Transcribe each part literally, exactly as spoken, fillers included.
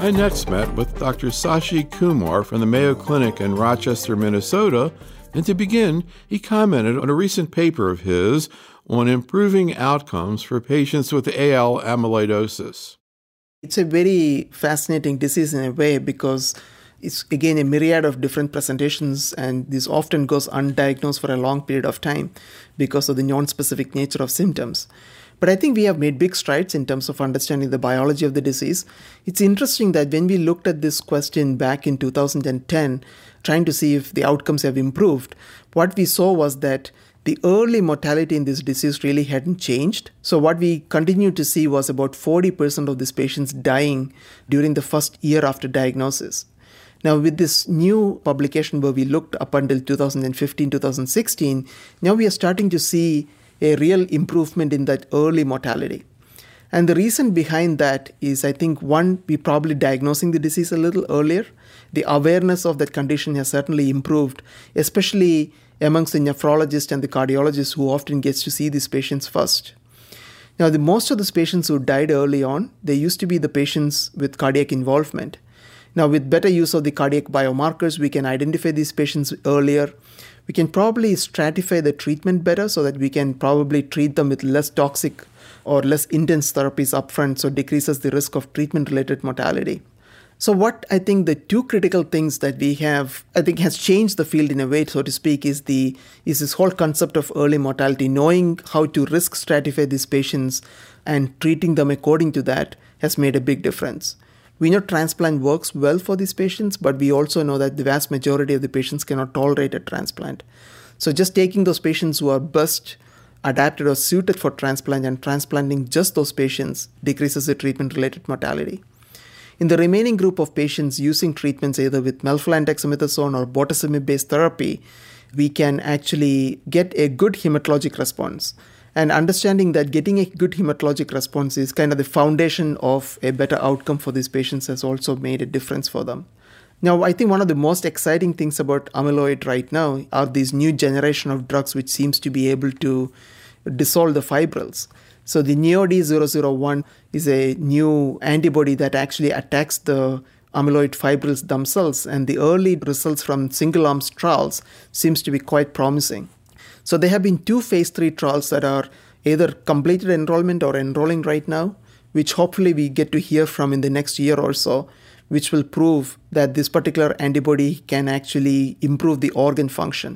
I next met with Doctor Sashi Kumar from the Mayo Clinic in Rochester, Minnesota, and to begin, he commented on a recent paper of his on improving outcomes for patients with A L amyloidosis. It's a very fascinating disease in a way because it's, again, a myriad of different presentations, and this often goes undiagnosed for a long period of time because of the non-specific nature of symptoms. But I think we have made big strides in terms of understanding the biology of the disease. It's interesting that when we looked at this question back in two thousand ten, trying to see if the outcomes have improved, what we saw was that the early mortality in this disease really hadn't changed. So what we continued to see was about forty percent of these patients dying during the first year after diagnosis. Now, with this new publication where we looked up until two thousand fifteen, two thousand sixteen, now we are starting to see a real improvement in that early mortality. And the reason behind that is, I think, one, we probably diagnosing the disease a little earlier. The awareness of that condition has certainly improved, especially amongst the nephrologists and the cardiologists who often gets to see these patients first. Now, the most of those patients who died early on, they used to be the patients with cardiac involvement. Now, with better use of the cardiac biomarkers, we can identify these patients earlier. We can probably stratify the treatment better so that we can probably treat them with less toxic or less intense therapies upfront, so it decreases the risk of treatment-related mortality. So what I think the two critical things that we have, I think has changed the field in a way, so to speak, is the is this whole concept of early mortality. Knowing how to risk stratify these patients and treating them according to that has made a big difference. We know transplant works well for these patients, but we also know that the vast majority of the patients cannot tolerate a transplant. So just taking those patients who are best adapted or suited for transplant and transplanting just those patients decreases the treatment-related mortality. In the remaining group of patients using treatments either with melphalan dexamethasone or bortezomib-based therapy, we can actually get a good hematologic response. And understanding that getting a good hematologic response is kind of the foundation of a better outcome for these patients has also made a difference for them. Now, I think one of the most exciting things about amyloid right now are these new generation of drugs which seems to be able to dissolve the fibrils. So the N E O D zero zero one is a new antibody that actually attacks the amyloid fibrils themselves, and the early results from single-arm trials seems to be quite promising. So there have been two phase three trials that are either completed enrollment or enrolling right now, which hopefully we get to hear from in the next year or so, which will prove that this particular antibody can actually improve the organ function.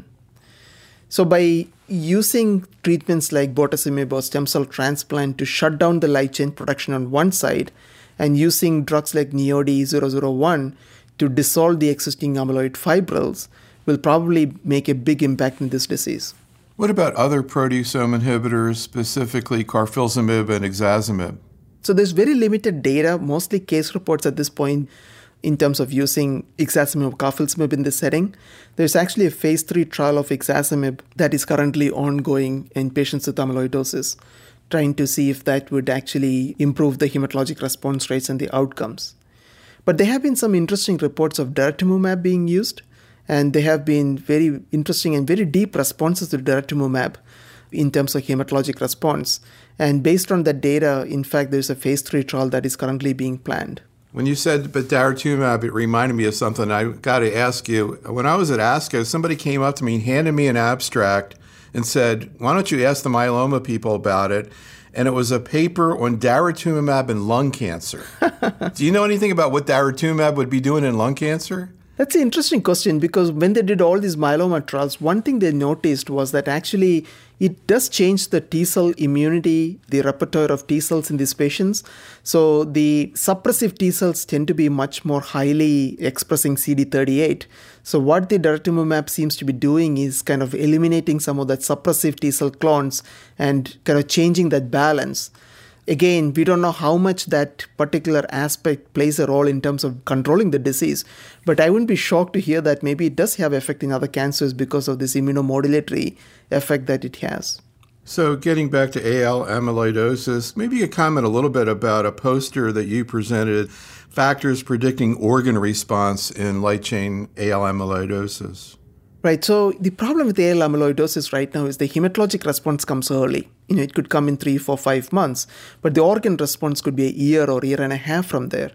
So by using treatments like bortezomib or stem cell transplant to shut down the light chain production on one side, and using drugs like N E O D zero zero one to dissolve the existing amyloid fibrils, will probably make a big impact in this disease. What about other proteasome inhibitors, specifically carfilzomib and ixazomib? So there's very limited data, mostly case reports at this point, in terms of using ixazomib or carfilzomib in this setting. There's actually a phase three trial of ixazomib that is currently ongoing in patients with amyloidosis, trying to see if that would actually improve the hematologic response rates and the outcomes. But there have been some interesting reports of daratumumab being used, and there have been very interesting and very deep responses to daratumumab in terms of hematologic response. And based on that data, in fact, there's a phase three trial that is currently being planned. When you said but daratumumab, it reminded me of something. I got to ask you, when I was at ASCO, somebody came up to me and handed me an abstract and said, why don't you ask the myeloma people about it? And it was a paper on daratumumab and lung cancer. Do you know anything about what daratumumab would be doing in lung cancer? That's an interesting question, because when they did all these myeloma trials, one thing they noticed was that actually it does change the T-cell immunity, the repertoire of T-cells in these patients. So the suppressive T-cells tend to be much more highly expressing C D thirty-eight. So what the daratumumab seems to be doing is kind of eliminating some of that suppressive T-cell clones and kind of changing that balance. Again, we don't know how much that particular aspect plays a role in terms of controlling the disease, but I wouldn't be shocked to hear that maybe it does have effect in other cancers because of this immunomodulatory effect that it has. So getting back to A L amyloidosis, maybe you comment a little bit about a poster that you presented, Factors Predicting Organ Response in Light Chain A L amyloidosis. Right. So the problem with A L amyloidosis right now is the hematologic response comes early. You know, it could come in three, four, five months, but the organ response could be a year or year and a half from there.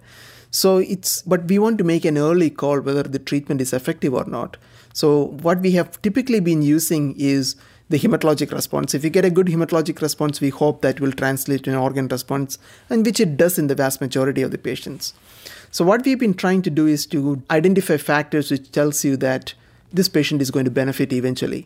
So it's, but we want to make an early call whether the treatment is effective or not. So what we have typically been using is the hematologic response. If you get a good hematologic response, we hope that will translate to an organ response, and which it does in the vast majority of the patients. So what we've been trying to do is to identify factors which tells you that this patient is going to benefit eventually.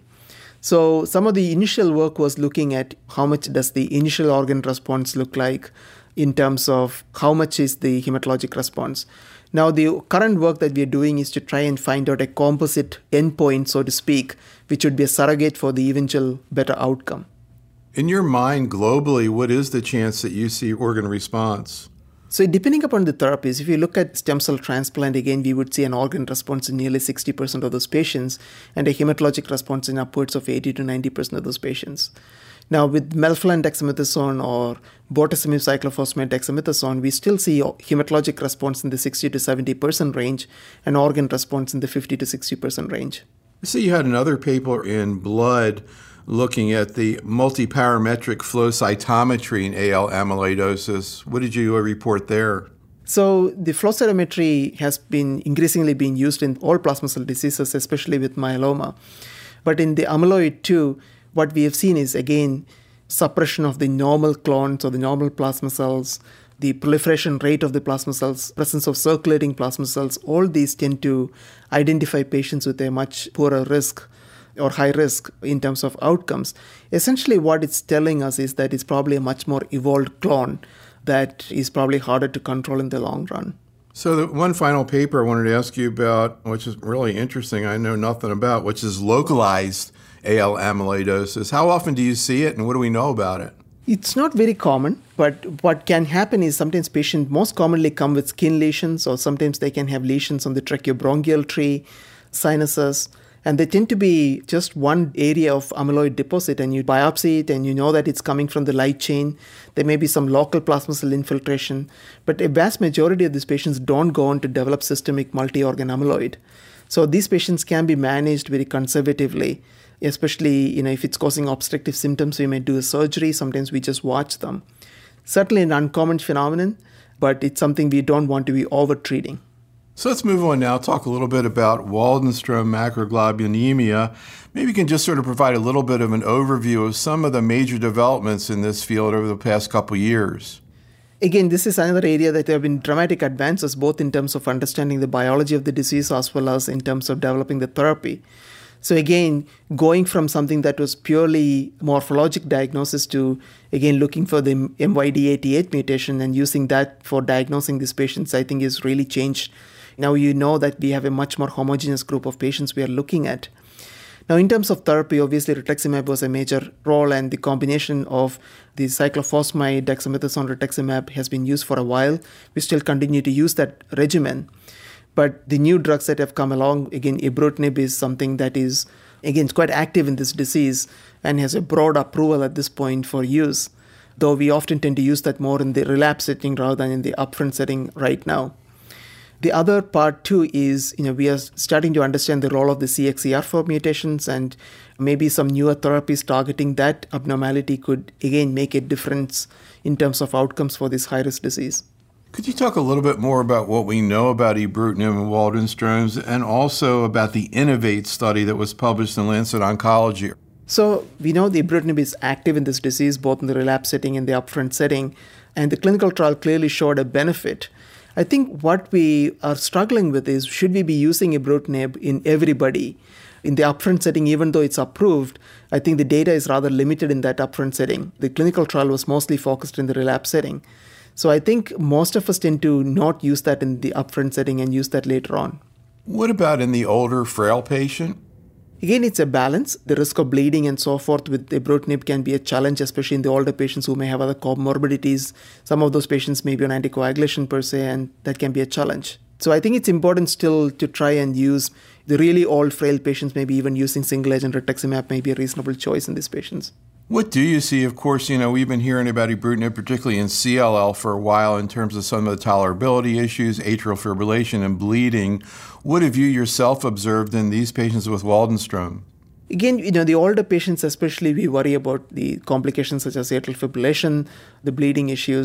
So some of the initial work was looking at how much does the initial organ response look like in terms of how much is the hematologic response. Now, the current work that we are doing is to try and find out a composite endpoint, so to speak, which would be a surrogate for the eventual better outcome. In your mind, globally, what is the chance that you see organ response? So depending upon the therapies, if you look at stem cell transplant, again, we would see an organ response in nearly sixty percent of those patients and a hematologic response in upwards of eighty to ninety percent of those patients. Now, with melphalan dexamethasone or bortezomib cyclophosphamide dexamethasone, we still see hematologic response in the sixty to seventy percent range and organ response in the fifty to sixty percent range. I see you had another paper in Blood looking at the multiparametric flow cytometry in A L amyloidosis. What did you report there? So the flow cytometry has been increasingly being used in all plasma cell diseases, especially with myeloma. But in the amyloid two, what we have seen is, again, suppression of the normal clones or the normal plasma cells, the proliferation rate of the plasma cells, presence of circulating plasma cells. All these tend to identify patients with a much poorer risk or high risk in terms of outcomes. Essentially, what it's telling us is that it's probably a much more evolved clone that is probably harder to control in the long run. So the one final paper I wanted to ask you about, which is really interesting, I know nothing about, which is localized A L amyloidosis. How often do you see it, and what do we know about it? It's not very common, but what can happen is sometimes patients most commonly come with skin lesions, or sometimes they can have lesions on the tracheobronchial tree, sinuses, and they tend to be just one area of amyloid deposit, and you biopsy it and you know that it's coming from the light chain. There may be some local plasma cell infiltration, but a vast majority of these patients don't go on to develop systemic multi-organ amyloid. So these patients can be managed very conservatively, especially you know if it's causing obstructive symptoms, we may do a surgery. Sometimes we just watch them. Certainly an uncommon phenomenon, but it's something we don't want to be over-treating. So let's move on now, talk a little bit about Waldenstrom macroglobulinemia. Maybe you can just sort of provide a little bit of an overview of some of the major developments in this field over the past couple of years. Again, this is another area that there have been dramatic advances, both in terms of understanding the biology of the disease as well as in terms of developing the therapy. So again, going from something that was purely morphologic diagnosis to, again, looking for the M Y D eighty-eight mutation and using that for diagnosing these patients, I think is really changed. Now you know that we have a much more homogeneous group of patients we are looking at. Now, in terms of therapy, obviously rituximab was a major role, and the combination of the cyclophosphamide, dexamethasone, rituximab has been used for a while. We still continue to use that regimen. But the new drugs that have come along, again, ibrutinib is something that is, again, quite active in this disease and has a broad approval at this point for use, though we often tend to use that more in the relapse setting rather than in the upfront setting right now. The other part too is, you know, we are starting to understand the role of the C X C R four mutations, and maybe some newer therapies targeting that abnormality could, again, make a difference in terms of outcomes for this high-risk disease. Could you talk a little bit more about what we know about ibrutinib and Waldenstrom's, and also about the INNOVATE study that was published in Lancet Oncology? So we know the ibrutinib is active in this disease, both in the relapse setting and the upfront setting, and the clinical trial clearly showed a benefit. I think what we are struggling with is, should we be using ibrutinib in everybody? In the upfront setting, even though it's approved, I think the data is rather limited in that upfront setting. The clinical trial was mostly focused in the relapse setting. So I think most of us tend to not use that in the upfront setting and use that later on. What about in the older, frail patient? Again, it's a balance. The risk of bleeding and so forth with ibrutinib can be a challenge, especially in the older patients who may have other comorbidities. Some of those patients may be on anticoagulation per se, and that can be a challenge. So I think it's important still to try and use the really old, frail patients. Maybe even using single-agent rituximab may be a reasonable choice in these patients. What do you see? Of course, you know, we've been hearing about ibrutinib, particularly in C L L for a while, in terms of some of the tolerability issues, atrial fibrillation, and bleeding. What have you yourself observed in these patients with Waldenstrom? Again, you know, the older patients especially, we worry about the complications such as atrial fibrillation, the bleeding issues.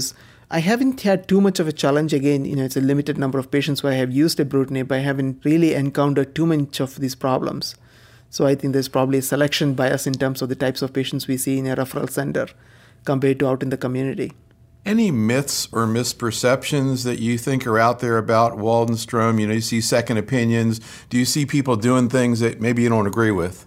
I haven't had too much of a challenge. Again, you know, it's a limited number of patients where I have used ibrutinib. I haven't really encountered too much of these problems. So I think there's probably a selection bias in terms of the types of patients we see in a referral center compared to out in the community. Any myths or misperceptions that you think are out there about Waldenstrom? You know, you see second opinions. Do you see people doing things that maybe you don't agree with?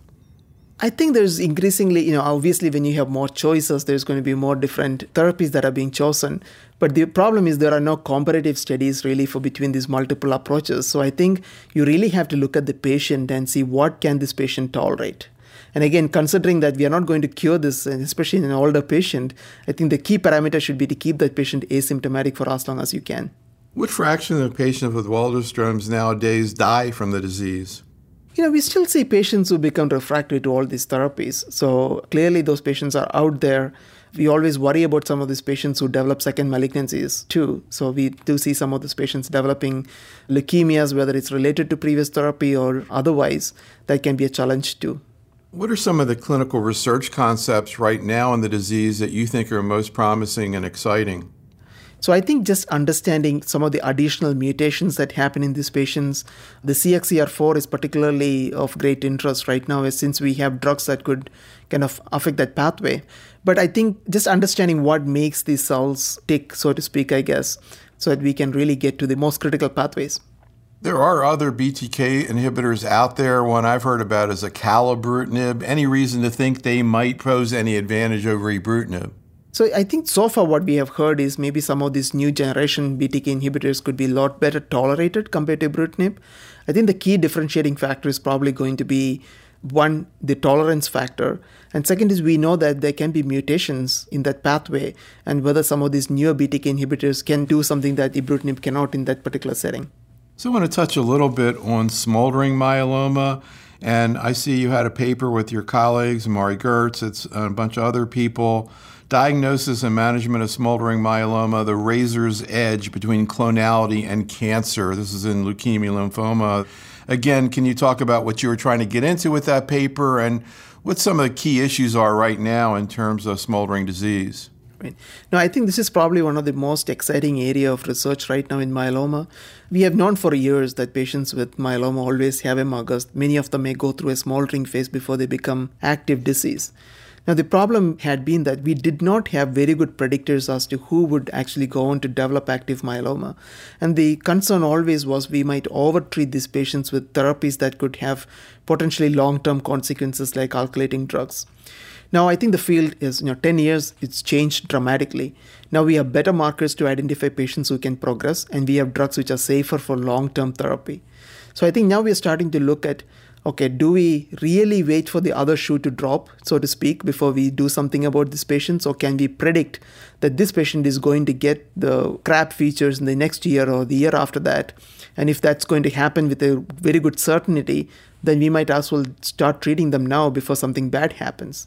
I think there's increasingly, you know, obviously when you have more choices, there's going to be more different therapies that are being chosen. But the problem is there are no comparative studies really for between these multiple approaches. So I think you really have to look at the patient and see what can this patient tolerate. And again, considering that we are not going to cure this, especially in an older patient, I think the key parameter should be to keep that patient asymptomatic for as long as you can. What fraction of patients with Waldenstrom's nowadays die from the disease? You know, we still see patients who become refractory to all these therapies. So clearly those patients are out there. We always worry about some of these patients who develop second malignancies too. So we do see some of these patients developing leukemias, whether it's related to previous therapy or otherwise, that can be a challenge too. What are some of the clinical research concepts right now in the disease that you think are most promising and exciting? So I think just understanding some of the additional mutations that happen in these patients, the C X C R four is particularly of great interest right now, since we have drugs that could kind of affect that pathway. But I think just understanding what makes these cells tick, so to speak, I guess, so that we can really get to the most critical pathways. There are other B T K inhibitors out there. One I've heard about is acalabrutinib. Any reason to think they might pose any advantage over ibrutinib? So I think so far what we have heard is maybe some of these new generation B T K inhibitors could be a lot better tolerated compared to ibrutinib. I think the key differentiating factor is probably going to be, one, the tolerance factor. And second is we know that there can be mutations in that pathway and whether some of these newer B T K inhibitors can do something that ibrutinib cannot in that particular setting. So I want to touch a little bit on smoldering myeloma. And I see you had a paper with your colleagues, Mari Gertz, it's a bunch of other people. Diagnosis and management of smoldering myeloma, the razor's edge between clonality and cancer. This is in leukemia, lymphoma. Again, can you talk about what you were trying to get into with that paper and what some of the key issues are right now in terms of smoldering disease? Right. Now, I think this is probably one of the most exciting area of research right now in myeloma. We have known for years that patients with myeloma always have M. august. Many of them may go through a smoldering phase before they become active disease. Now, the problem had been that we did not have very good predictors as to who would actually go on to develop active myeloma. And the concern always was we might overtreat these patients with therapies that could have potentially long-term consequences like alkylating drugs. Now, I think the field is, you know, ten years, it's changed dramatically. Now we have better markers to identify patients who can progress, and we have drugs which are safer for long-term therapy. So I think now we are starting to look at, okay, do we really wait for the other shoe to drop, so to speak, before we do something about these patients? Or can we predict that this patient is going to get the crap features in the next year or the year after that? And if that's going to happen with a very good certainty, then we might as well start treating them now before something bad happens.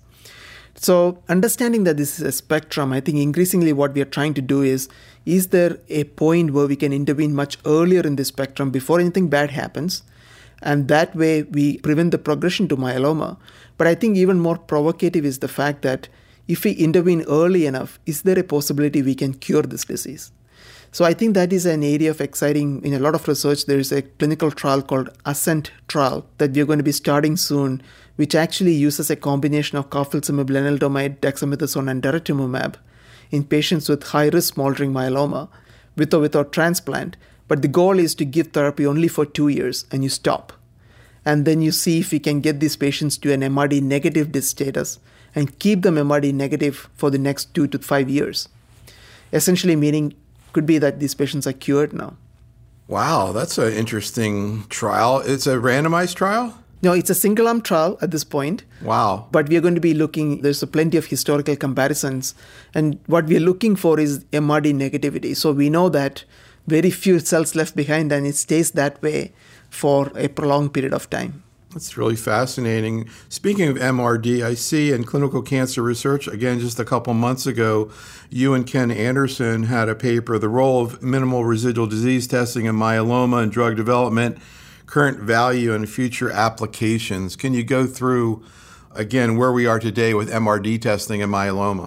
So understanding that this is a spectrum, I think increasingly what we are trying to do is, is there a point where we can intervene much earlier in the spectrum before anything bad happens? And that way we prevent the progression to myeloma. But I think even more provocative is the fact that if we intervene early enough, is there a possibility we can cure this disease? So I think that is an area of exciting, in a lot of research, there is a clinical trial called ASCENT trial that we are going to be starting soon, which actually uses a combination of carfilzomib, lenalidomide, dexamethasone, and daratumumab in patients with high-risk smoldering myeloma with or without transplant. But the goal is to give therapy only for two years and you stop. And then you see if we can get these patients to an M R D negative disk status and keep them M R D negative for the next two to five years. Essentially meaning could be that these patients are cured now. Wow, that's an interesting trial. It's a randomized trial? No, it's a single-arm trial at this point. Wow. But we are going to be looking, there's a plenty of historical comparisons. And what we are looking for is M R D negativity. So we know that very few cells left behind and it stays that way for a prolonged period of time. That's really fascinating. Speaking of M R D, I see in clinical cancer research, again, just a couple months ago, you and Ken Anderson had a paper, The Role of Minimal Residual Disease Testing in Myeloma and Drug Development, Current Value and Future Applications. Can you go through, again, where we are today with M R D testing in myeloma?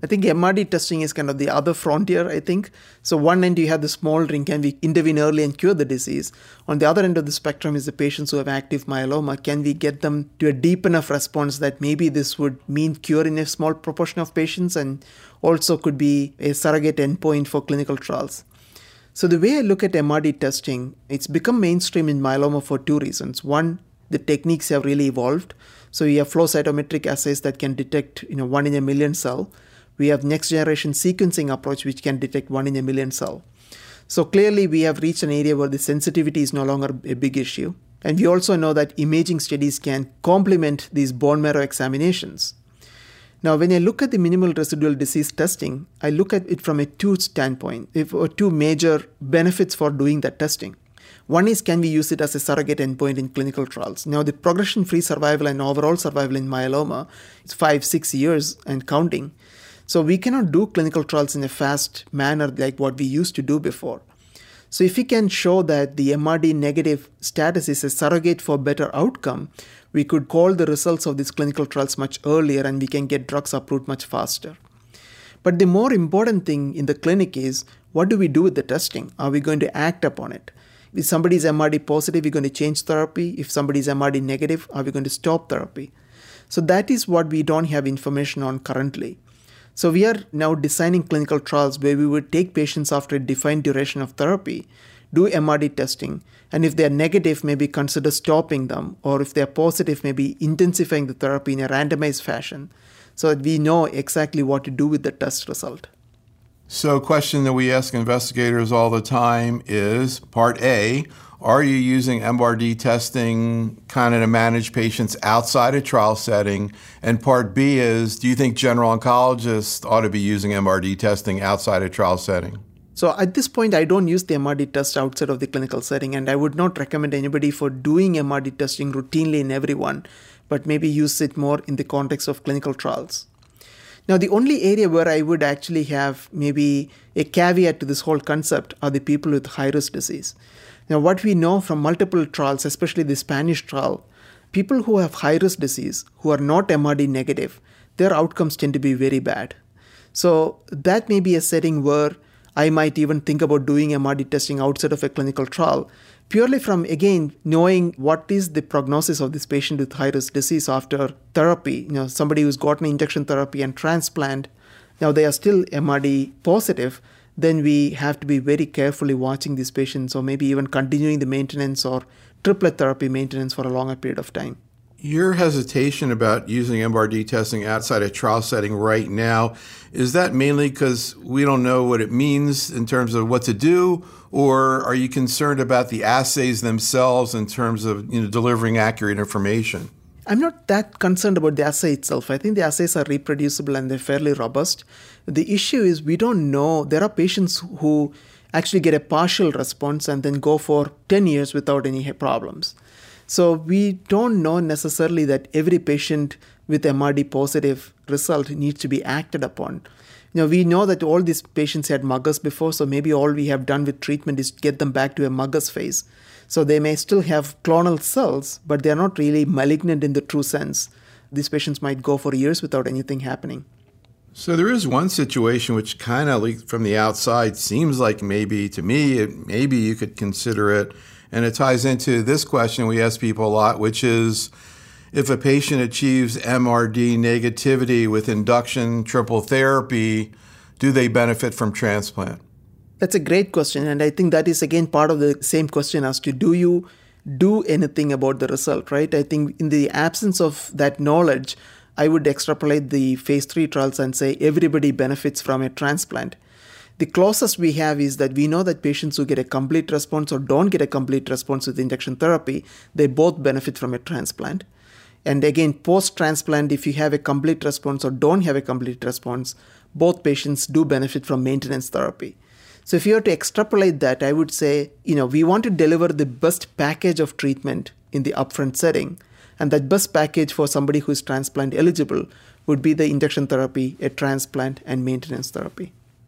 I think M R D testing is kind of the other frontier, I think. So one end you have the small ring, can we intervene early and cure the disease? On the other end of the spectrum is the patients who have active myeloma. Can we get them to a deep enough response that maybe this would mean cure in a small proportion of patients and also could be a surrogate endpoint for clinical trials? So the way I look at M R D testing, it's become mainstream in myeloma for two reasons. One, the techniques have really evolved. So you have flow cytometric assays that can detect, you know, one in a million cell. We have next generation sequencing approach which can detect one in a million cell. So clearly we have reached an area where the sensitivity is no longer a big issue. And we also know that imaging studies can complement these bone marrow examinations. Now, when I look at the minimal residual disease testing, I look at it from a two standpoint, if, or two major benefits for doing that testing. One is, can we use it as a surrogate endpoint in clinical trials? Now, the progression-free survival and overall survival in myeloma is five, six years and counting. So we cannot do clinical trials in a fast manner like what we used to do before. So if we can show that the M R D negative status is a surrogate for better outcome, we could call the results of these clinical trials much earlier and we can get drugs approved much faster. But the more important thing in the clinic is, what do we do with the testing? Are we going to act upon it? If somebody is M R D positive, we're going to change therapy. If somebody is M R D negative, are we going to stop therapy? So that is what we don't have information on currently. So we are now designing clinical trials where we would take patients after a defined duration of therapy, do M R D testing, and if they are negative, maybe consider stopping them, or if they are positive, maybe intensifying the therapy in a randomized fashion so that we know exactly what to do with the test result. So a question that we ask investigators all the time is, part A, are you using M R D testing kind of to manage patients outside a trial setting? And part B is, do you think general oncologists ought to be using M R D testing outside a trial setting? So at this point, I don't use the M R D test outside of the clinical setting, and I would not recommend anybody for doing M R D testing routinely in everyone, but maybe use it more in the context of clinical trials. Now, the only area where I would actually have maybe a caveat to this whole concept are the people with high-risk disease. Now, what we know from multiple trials, especially the Spanish trial, people who have high-risk disease, who are not M R D negative, their outcomes tend to be very bad. So that may be a setting where I might even think about doing M R D testing outside of a clinical trial, purely from, again, knowing what is the prognosis of this patient with high-risk disease after therapy. You know, somebody who's gotten injection therapy and transplant, now they are still M R D positive, then we have to be very carefully watching these patients, or maybe even continuing the maintenance or triplet therapy maintenance for a longer period of time. Your hesitation about using M R D testing outside a trial setting right now, is that mainly because we don't know what it means in terms of what to do, or are you concerned about the assays themselves in terms of, you know, delivering accurate information? I'm not that concerned about the assay itself. I think the assays are reproducible and they're fairly robust. The issue is we don't know. There are patients who actually get a partial response and then go for ten years without any problems. So we don't know necessarily that every patient with M R D positive result needs to be acted upon. You know, we know that all these patients had M U G S before, so maybe all we have done with treatment is get them back to a M U G S phase. So they may still have clonal cells, but they're not really malignant in the true sense. These patients might go for years without anything happening. So there is one situation which kind of, from the outside, seems like maybe, to me, it, maybe you could consider it. And it ties into this question we ask people a lot, which is, if a patient achieves M R D negativity with induction triple therapy, do they benefit from transplant? That's a great question. And I think that is, again, part of the same question as to, do you do anything about the result, right? I think in the absence of that knowledge, I would extrapolate the phase three trials and say everybody benefits from a transplant. The closest we have is that we know that patients who get a complete response or don't get a complete response with induction therapy, they both benefit from a transplant. And again, post-transplant, if you have a complete response or don't have a complete response, both patients do benefit from maintenance therapy. So if you were to extrapolate that, I would say, you know, we want to deliver the best package of treatment in the upfront setting. And that best package for somebody who is transplant eligible would be the induction therapy, a transplant, and maintenance therapy.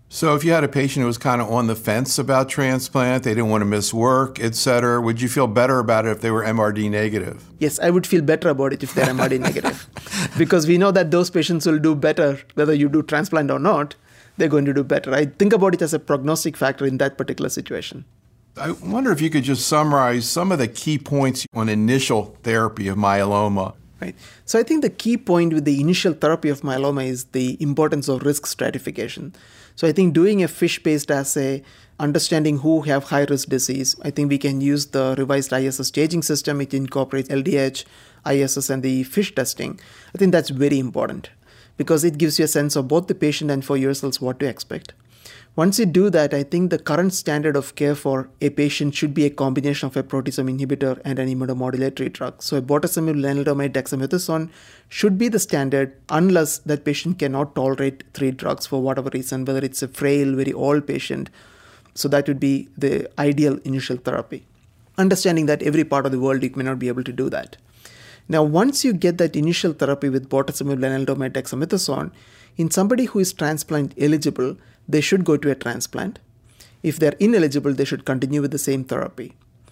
So if you had a patient who was kind of on the fence about transplant, they didn't want to miss work, et cetera, would you feel better about it if they were M R D negative? Yes, I would feel better about it if they're M R D negative. Because we know that those patients will do better, whether you do transplant or not, they're going to do better. I think about it as a prognostic factor in that particular situation. I wonder if you could just summarize some of the key points on initial therapy of myeloma. Right. So I think the key point with the initial therapy of myeloma is the importance of risk stratification. So I think doing a FISH-based assay, understanding who have high-risk disease, I think we can use the revised I S S staging system. It incorporates L D H, I S S, and the FISH testing. I think that's very important because it gives you a sense of both the patient and for yourselves what to expect. Once you do that, I think the current standard of care for a patient should be a combination of a proteasome inhibitor and an immunomodulatory drug. So a bortezomib, lenalidomide, dexamethasone should be the standard unless that patient cannot tolerate three drugs for whatever reason, whether it's a frail, very old patient. So that would be the ideal initial therapy. Understanding that every part of the world you may not be able to do that. Now, once you get that initial therapy with bortezomib, lenalidomide, dexamethasone, in somebody who is transplant eligible, they should go to a transplant. If they're ineligible, they should continue with the same therapy.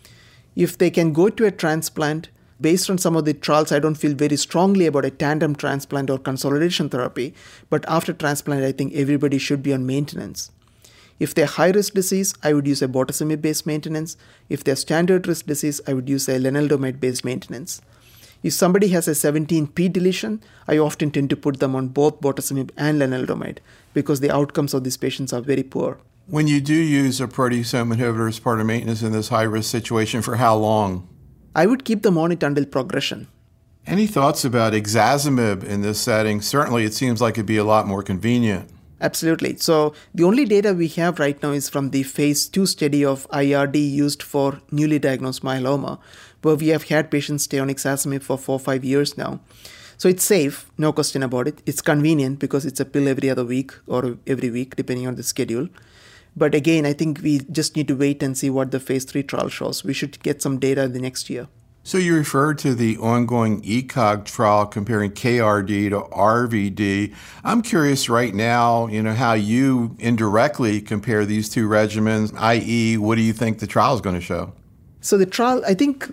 If they can go to a transplant, based on some of the trials, I don't feel very strongly about a tandem transplant or consolidation therapy, but after transplant, I think everybody should be on maintenance. If they're high-risk disease, I would use a bortezomib-based maintenance. If they're standard-risk disease, I would use a lenalidomide-based maintenance. If somebody has a seventeen p deletion, I often tend to put them on both bortezomib and lenalidomide because the outcomes of these patients are very poor. When you do use a proteasome inhibitor as part of maintenance in this high-risk situation, for how long? I would keep them on it until progression. Any thoughts about ixazomib in this setting? Certainly, it seems like it'd be a lot more convenient. Absolutely. So the only data we have right now is from the phase two study of I R D used for newly diagnosed myeloma, where we have had patients stay on ixazomib for four or five years now. So it's safe, no question about it. It's convenient because it's a pill every other week or every week, depending on the schedule. But again, I think we just need to wait and see what the phase three trial shows. We should get some data the next year. So you referred to the ongoing ECOG trial comparing K R D to R V D. I'm curious right now, you know, how you indirectly compare these two regimens, that is, what do you think the trial is going to show? So the trial, I think,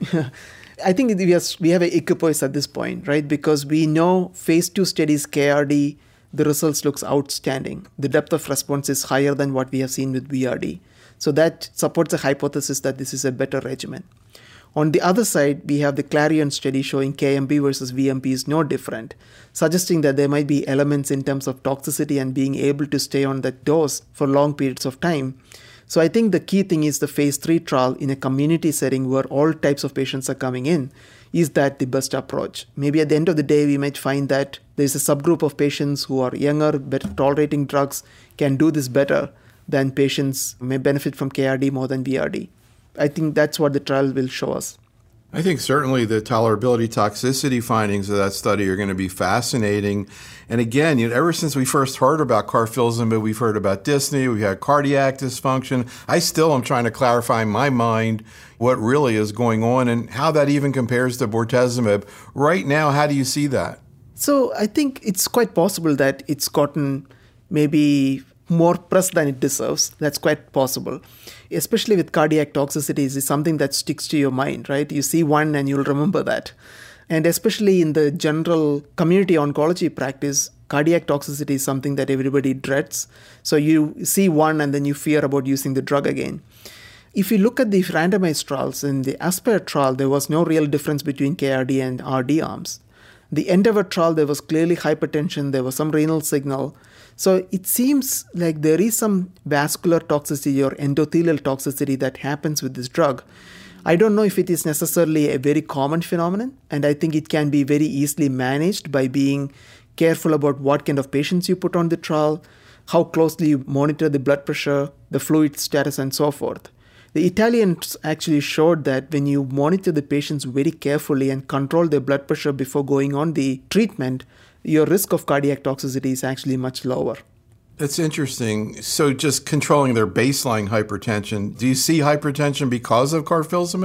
I think we have, we have an equipoise at this point, right? Because we know phase two studies K R D, the results looks outstanding. The depth of response is higher than what we have seen with V R D. So that supports a hypothesis that this is a better regimen. On the other side, we have the Clarion study showing K M B versus V M P is no different, suggesting that there might be elements in terms of toxicity and being able to stay on that dose for long periods of time. So I think the key thing is the phase three trial in a community setting where all types of patients are coming in. Is that the best approach? Maybe at the end of the day, we might find that there's a subgroup of patients who are younger, better tolerating drugs, can do this better than patients may benefit from K R D more than V R D. I think that's what the trial will show us. I think certainly the tolerability toxicity findings of that study are going to be fascinating. And again, you know, ever since we first heard about carfilzomib, we've heard about dyspnea, we've had cardiac dysfunction. I still am trying to clarify in my mind what really is going on and how that even compares to bortezomib. Right now, how do you see that? So I think it's quite possible that it's gotten maybe more press than it deserves. That's quite possible. Especially with cardiac toxicities, is something that sticks to your mind, right? You see one and you'll remember that. And especially in the general community oncology practice, cardiac toxicity is something that everybody dreads. So you see one and then you fear about using the drug again. If you look at the randomized trials, in the ASPIRE trial, there was no real difference between K R D and R D arms. The ENDEAVOR trial, there was clearly hypertension, there was some renal signal. So it seems like there is some vascular toxicity or endothelial toxicity that happens with this drug. I don't know if it is necessarily a very common phenomenon, and I think it can be very easily managed by being careful about what kind of patients you put on the trial, how closely you monitor the blood pressure, the fluid status, and so forth. The Italians actually showed that when you monitor the patients very carefully and control their blood pressure before going on the treatment, your risk of cardiac toxicity is actually much lower. That's interesting. So just controlling their baseline hypertension, do you see hypertension because of carfilzomib?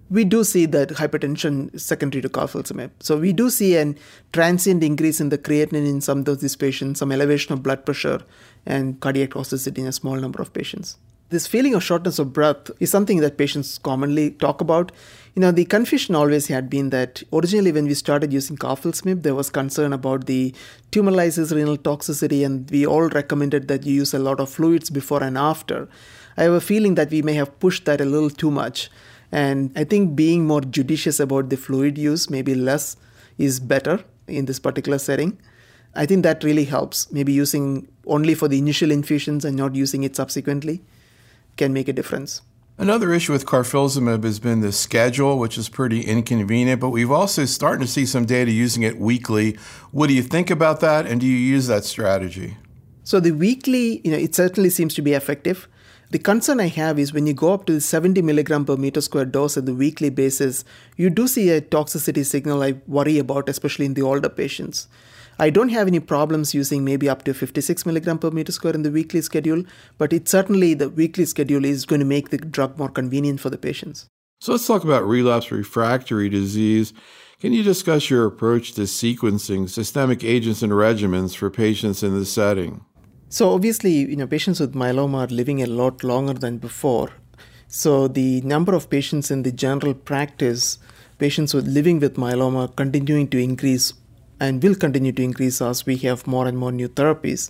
we do see that hypertension is secondary to carfilzomib. So we do see a transient increase in the creatinine in some of these patients, some elevation of blood pressure and cardiac toxicity in a small number of patients. This feeling of shortness of breath is something that patients commonly talk about. You know, the confusion always had been that originally when we started using carfilzomib, there was concern about the tumor lysis renal toxicity, and we all recommended that you use a lot of fluids before and after. I have a feeling that we may have pushed that a little too much. And I think being more judicious about the fluid use, maybe less, is better in this particular setting. I think that really helps. Maybe using only for the initial infusions and not using it subsequently can make a difference. Another issue with carfilzomib has been the schedule, which is pretty inconvenient, but we've also started to see some data using it weekly. What do you think about that, and do you use that strategy? So the weekly, you know, it certainly seems to be effective. The concern I have is when you go up to the seventy milligram per meter square dose at the weekly basis, you do see a toxicity signal I worry about, especially in the older patients. I don't have any problems using maybe up to fifty-six milligram per meter square in the weekly schedule, but it certainly, the weekly schedule is going to make the drug more convenient for the patients. So let's talk about relapse refractory disease. Can you discuss your approach to sequencing systemic agents and regimens for patients in this setting? So obviously, you know, patients with myeloma are living a lot longer than before. So the number of patients in the general practice, patients with living with myeloma, continuing to increase and will continue to increase as we have more and more new therapies.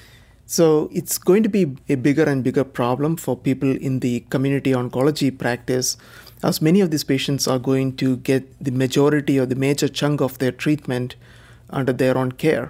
So it's going to be a bigger and bigger problem for people in the community oncology practice, as many of these patients are going to get the majority or the major chunk of their treatment under their own care.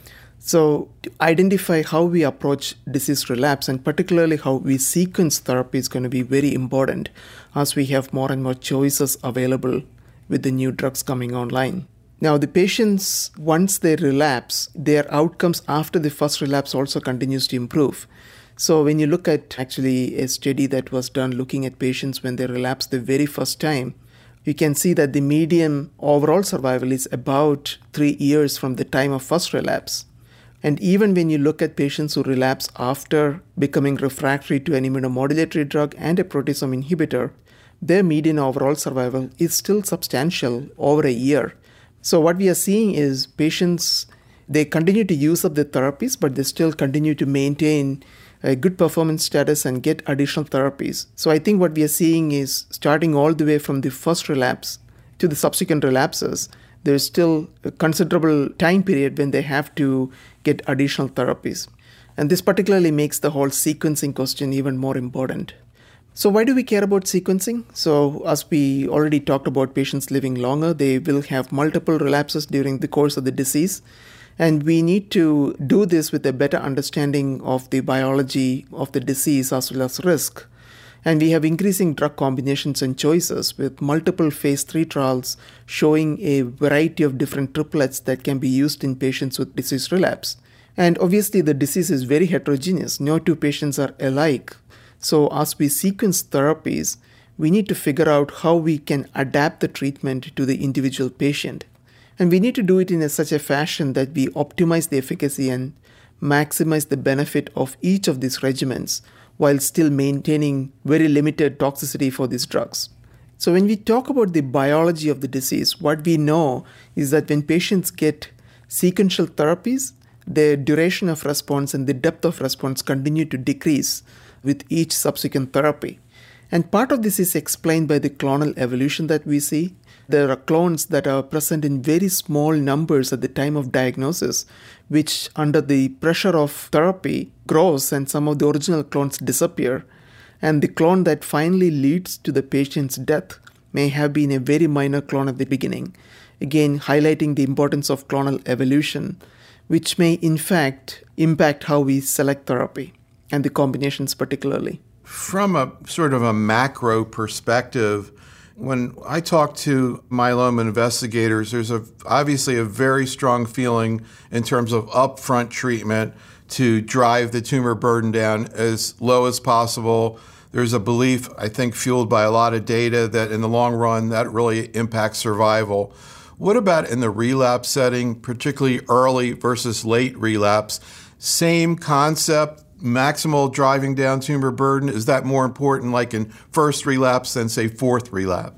So to identify how we approach disease relapse, and particularly how we sequence therapy, is going to be very important as we have more and more choices available with the new drugs coming online. Now, the patients, once they relapse, their outcomes after the first relapse also continues to improve. So when you look at actually a study that was done looking at patients when they relapse the very first time, you can see that the median overall survival is about three years from the time of first relapse. And even when you look at patients who relapse after becoming refractory to an immunomodulatory drug and a proteasome inhibitor, their median overall survival is still substantial, over a year. So what we are seeing is patients, they continue to use up the therapies, but they still continue to maintain a good performance status and get additional therapies. So I think what we are seeing is, starting all the way from the first relapse to the subsequent relapses, there's still a considerable time period when they have to get additional therapies. And this particularly makes the whole sequencing question even more important. So why do we care about sequencing? So as we already talked about, patients living longer, they will have multiple relapses during the course of the disease. And we need to do this with a better understanding of the biology of the disease as well as risk. And we have increasing drug combinations and choices with multiple phase three trials showing a variety of different triplets that can be used in patients with disease relapse. And obviously the disease is very heterogeneous. No two patients are alike. So as we sequence therapies, we need to figure out how we can adapt the treatment to the individual patient. And we need to do it in a, such a fashion that we optimize the efficacy and maximize the benefit of each of these regimens, while still maintaining very limited toxicity for these drugs. So when we talk about the biology of the disease, what we know is that when patients get sequential therapies, their duration of response and the depth of response continue to decrease with each subsequent therapy. And part of this is explained by the clonal evolution that we see. There are clones that are present in very small numbers at the time of diagnosis, which under the pressure of therapy grows and some of the original clones disappear. And the clone that finally leads to the patient's death may have been a very minor clone at the beginning. Again, highlighting the importance of clonal evolution, which may in fact impact how we select therapy and the combinations particularly. From a sort of a macro perspective, when I talk to myeloma investigators, there's a, obviously a very strong feeling in terms of upfront treatment to drive the tumor burden down as low as possible. There's a belief, I think, fueled by a lot of data, that in the long run, that really impacts survival. What about in the relapse setting, particularly early versus late relapse? Same concept, maximal driving down tumor burden? Is that more important like in first relapse than, say, fourth relapse?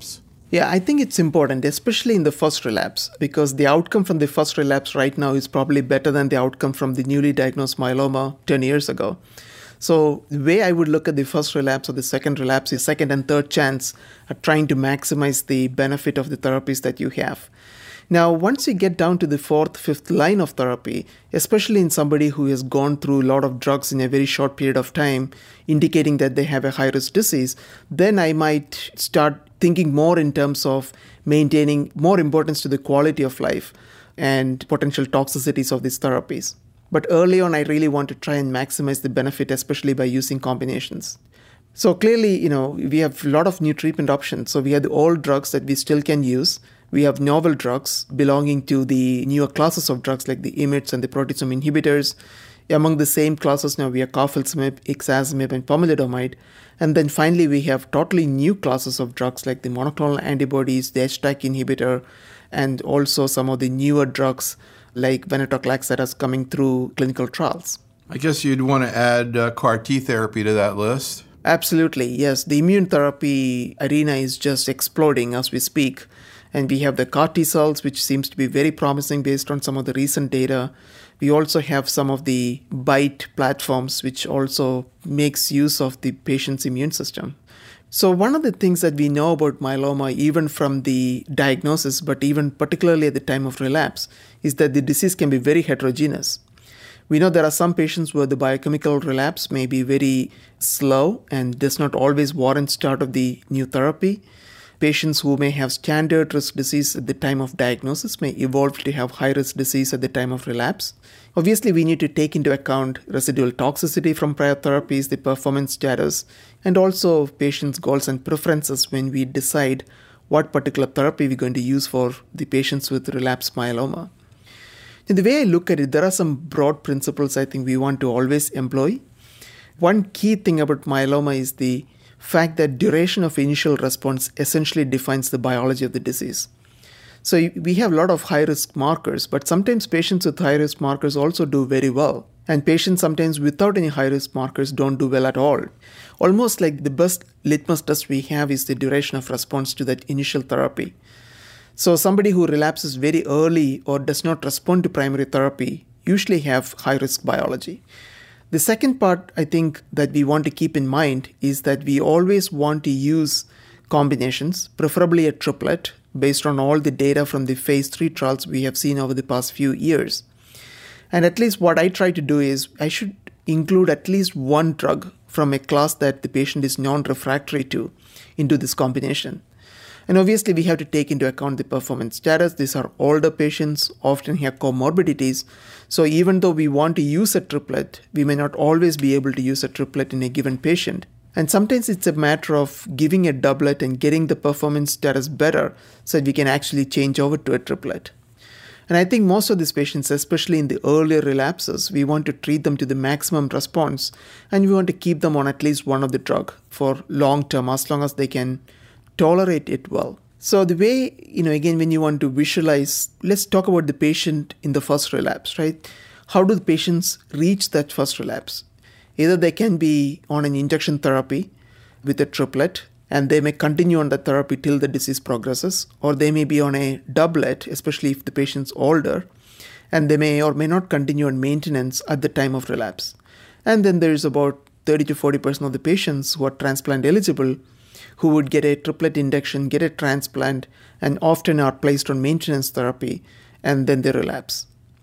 Yeah, I think it's important, especially in the first relapse, because the outcome from the first relapse right now is probably better than the outcome from the newly diagnosed myeloma ten years ago. So the way I would look at the first relapse or the second relapse is second and third chance at trying to maximize the benefit of the therapies that you have. Now, once you get down to the fourth, fifth line of therapy, especially in somebody who has gone through a lot of drugs in a very short period of time, indicating that they have a high-risk disease, then I might start thinking more in terms of maintaining more importance to the quality of life and potential toxicities of these therapies. But early on, I really want to try and maximize the benefit, especially by using combinations. So clearly, you know, we have a lot of new treatment options. So we have the old drugs that we still can use. We have novel drugs belonging to the newer classes of drugs like the I M I Ds and the proteasome inhibitors. Among the same classes now, we have carfilzomib, ixazomib, and pomalidomide. And then finally, we have totally new classes of drugs like the monoclonal antibodies, the H D A C inhibitor, and also some of the newer drugs like venetoclax that is coming through clinical trials. I guess you'd want to add uh, C A R T therapy to that list. Absolutely, yes. The immune therapy arena is just exploding as we speak. And we have the C A R T cells, which seems to be very promising based on some of the recent data. We also have some of the BiTE platforms, which also makes use of the patient's immune system. So one of the things that we know about myeloma, even from the diagnosis, but even particularly at the time of relapse, is that the disease can be very heterogeneous. We know there are some patients where the biochemical relapse may be very slow and does not always warrant start of the new therapy. Patients who may have standard risk disease at the time of diagnosis may evolve to have high risk disease at the time of relapse. Obviously, we need to take into account residual toxicity from prior therapies, the performance status, and also patients' goals and preferences when we decide what particular therapy we're going to use for the patients with relapsed myeloma. In the way I look at it, there are some broad principles I think we want to always employ. One key thing about myeloma is the fact that duration of initial response essentially defines the biology of the disease. So we have a lot of high-risk markers, but sometimes patients with high-risk markers also do very well. And patients sometimes without any high-risk markers don't do well at all. Almost like the best litmus test we have is the duration of response to that initial therapy. So somebody who relapses very early or does not respond to primary therapy usually have high-risk biology. The second part, I think, that we want to keep in mind is that we always want to use combinations, preferably a triplet, based on all the data from the phase three trials we have seen over the past few years. And at least what I try to do is I should include at least one drug from a class that the patient is non-refractory to into this combination. And obviously, we have to take into account the performance status. These are older patients, often have comorbidities. So even though we want to use a triplet, we may not always be able to use a triplet in a given patient. And sometimes it's a matter of giving a doublet and getting the performance status better so that we can actually change over to a triplet. And I think most of these patients, especially in the earlier relapses, we want to treat them to the maximum response, and we want to keep them on at least one of the drug for long term, as long as they can tolerate it well. So the way, you know, again, when you want to visualize, let's talk about the patient in the first relapse, right? How do the patients reach that first relapse? Either they can be on an injection therapy with a triplet, and they may continue on the therapy till the disease progresses, or they may be on a doublet, especially if the patient's older, and they may or may not continue on maintenance at the time of relapse. And then there's about thirty to forty percent of the patients who are transplant eligible who would get a triplet induction, get a transplant, and often are placed on maintenance therapy, and then they relapse.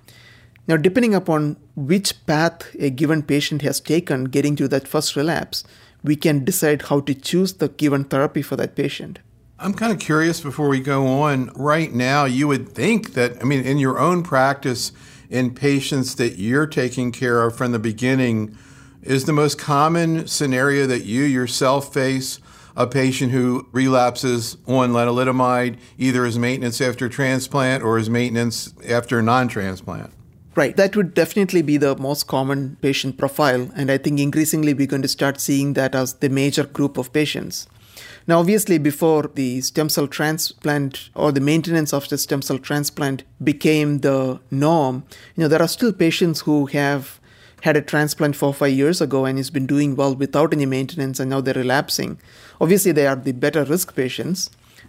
Now, depending upon which path a given patient has taken getting to that first relapse, we can decide how to choose the given therapy for that patient. I'm kind of curious before we go on. Right now, you would think that, I mean, in your own practice, in patients that you're taking care of from the beginning, is the most common scenario that you yourself face a patient who relapses on lenalidomide, either as maintenance after transplant or as maintenance after non-transplant? Right. That would definitely be the most common patient profile. And I think increasingly we're going to start seeing that as the major group of patients. Now, obviously, before the stem cell transplant or the maintenance of the stem cell transplant became the norm, you know, there are still patients who have had a transplant four or five years ago and has been doing well without any maintenance, and now they're relapsing. Obviously, they are the better risk patients.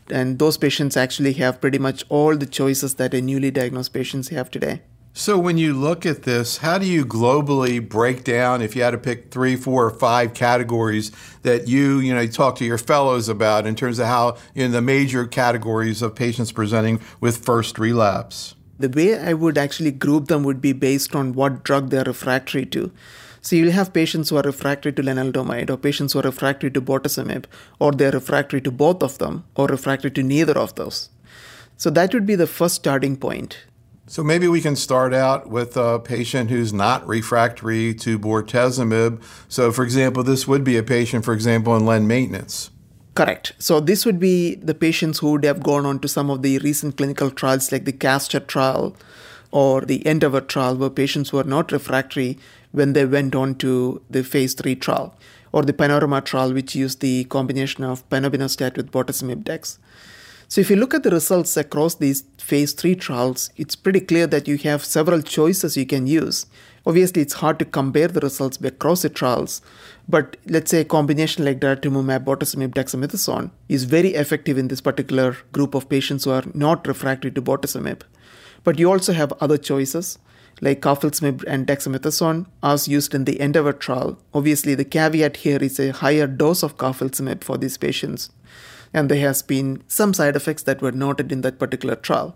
And those patients actually have pretty much all the choices that a newly diagnosed patients have today. So when you look at this, how do you globally break down, if you had to pick three, four, or five categories that you, you know, you talk to your fellows about in terms of how, you know, the major categories of patients presenting with first relapse? The way I would actually group them would be based on what drug they're refractory to. So you'll have patients who are refractory to lenalidomide, or patients who are refractory to bortezomib, or they're refractory to both of them, or refractory to neither of those. So that would be the first starting point. So maybe we can start out with a patient who's not refractory to bortezomib. So, for example, this would be a patient, for example, in len maintenance. Correct. So this would be the patients who would have gone on to some of the recent clinical trials like the CASTOR trial or the ENDEAVOR trial, where patients were not refractory when they went on to the phase three trial, or the PANORAMA trial, which used the combination of panobinostat with bortezomib dex. So if you look at the results across these phase three trials, it's pretty clear that you have several choices you can use. Obviously, it's hard to compare the results across the trials, but let's say a combination like daratumumab, bortezomib, dexamethasone is very effective in this particular group of patients who are not refractory to bortezomib. But you also have other choices like carfilzomib and dexamethasone as used in the ENDEAVOR trial. Obviously, the caveat here is a higher dose of carfilzomib for these patients, and there has been some side effects that were noted in that particular trial.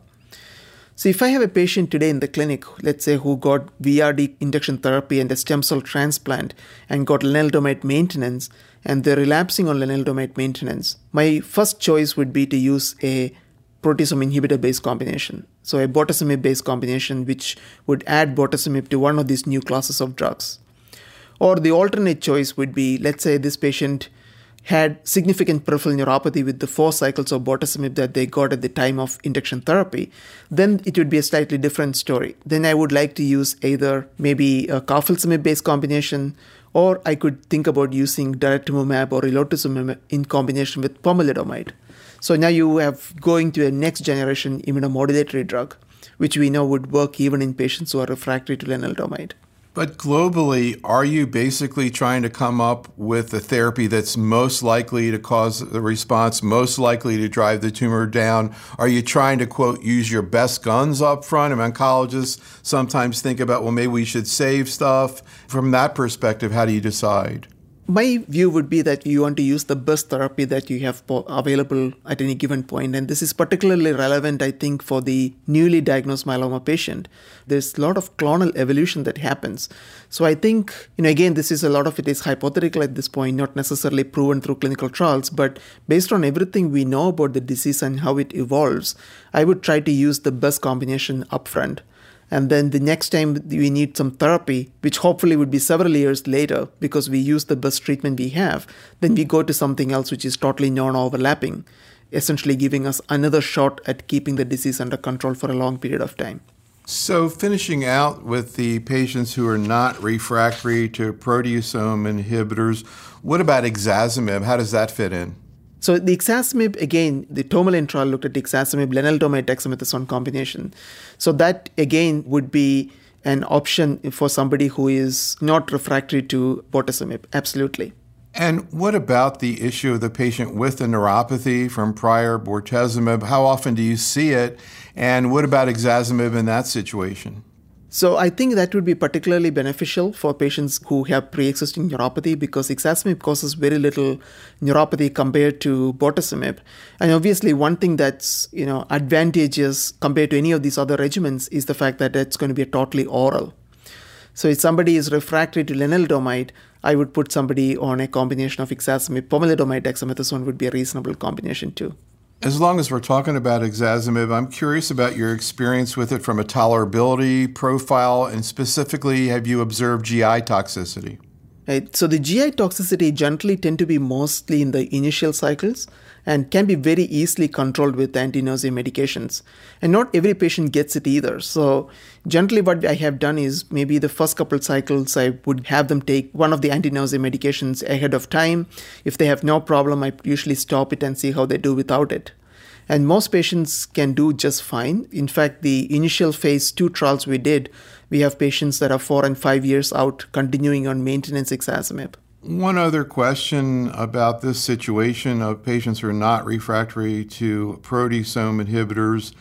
So if I have a patient today in the clinic, let's say who got V R D induction therapy and a stem cell transplant and got lenalidomide maintenance, and they're relapsing on lenalidomide maintenance, my first choice would be to use a proteasome inhibitor-based combination. So a bortezomib-based combination which would add bortezomib to one of these new classes of drugs. Or the alternate choice would be, let's say this patient had significant peripheral neuropathy with the four cycles of bortezomib that they got at the time of induction therapy, then it would be a slightly different story. Then I would like to use either maybe a carfilzomib-based combination, or I could think about using daratumumab or relotusumab in combination with pomalidomide. So now you have going to a next generation immunomodulatory drug, which we know would work even in patients who are refractory to lenalidomide. But globally, are you basically trying to come up with a therapy that's most likely to cause the response, most likely to drive the tumor down? Are you trying to, quote, use your best guns up front? And oncologists sometimes think about, well, maybe we should save stuff. From that perspective, how do you decide? My view would be that you want to use the best therapy that you have available at any given point. And this is particularly relevant, I think, for the newly diagnosed myeloma patient. There's a lot of clonal evolution that happens. So I think, you know, again, this is a lot of it is hypothetical at this point, not necessarily proven through clinical trials. But based on everything we know about the disease and how it evolves, I would try to use the best combination upfront. And then the next time we need some therapy, which hopefully would be several years later because we use the best treatment we have, then we go to something else which is totally non-overlapping, essentially giving us another shot at keeping the disease under control for a long period of time. So finishing out with the patients who are not refractory to proteasome inhibitors, what about ixazomib? How does that fit in? So the ixazomib, again, the Tourmaline trial looked at ixazomib, lenalidomide, dexamethasone combination. So that, again, would be an option for somebody who is not refractory to bortezomib. Absolutely. And what about the issue of the patient with a neuropathy from prior bortezomib? How often do you see it? And what about ixazomib in that situation? So I think that would be particularly beneficial for patients who have pre-existing neuropathy because ixazomib causes very little neuropathy compared to bortezomib. And obviously one thing that's, you know, advantageous compared to any of these other regimens is the fact that it's going to be a totally oral. So if somebody is refractory to lenalidomide, I would put somebody on a combination of ixazomib. Pomalidomide, dexamethasone would be a reasonable combination too. As long as we're talking about ixazomib, I'm curious about your experience with it from a tolerability profile, and specifically, have you observed G I toxicity? Right. So the G I toxicity generally tend to be mostly in the initial cycles and can be very easily controlled with anti-nausea medications. And not every patient gets it either. So generally what I have done is maybe the first couple cycles, I would have them take one of the anti-nausea medications ahead of time. If they have no problem, I usually stop it and see how they do without it. And most patients can do just fine. In fact, the initial phase two trials we did, we have patients that are four and five years out continuing on maintenance ixazomib. One other question about this situation of patients who are not refractory to proteasome inhibitors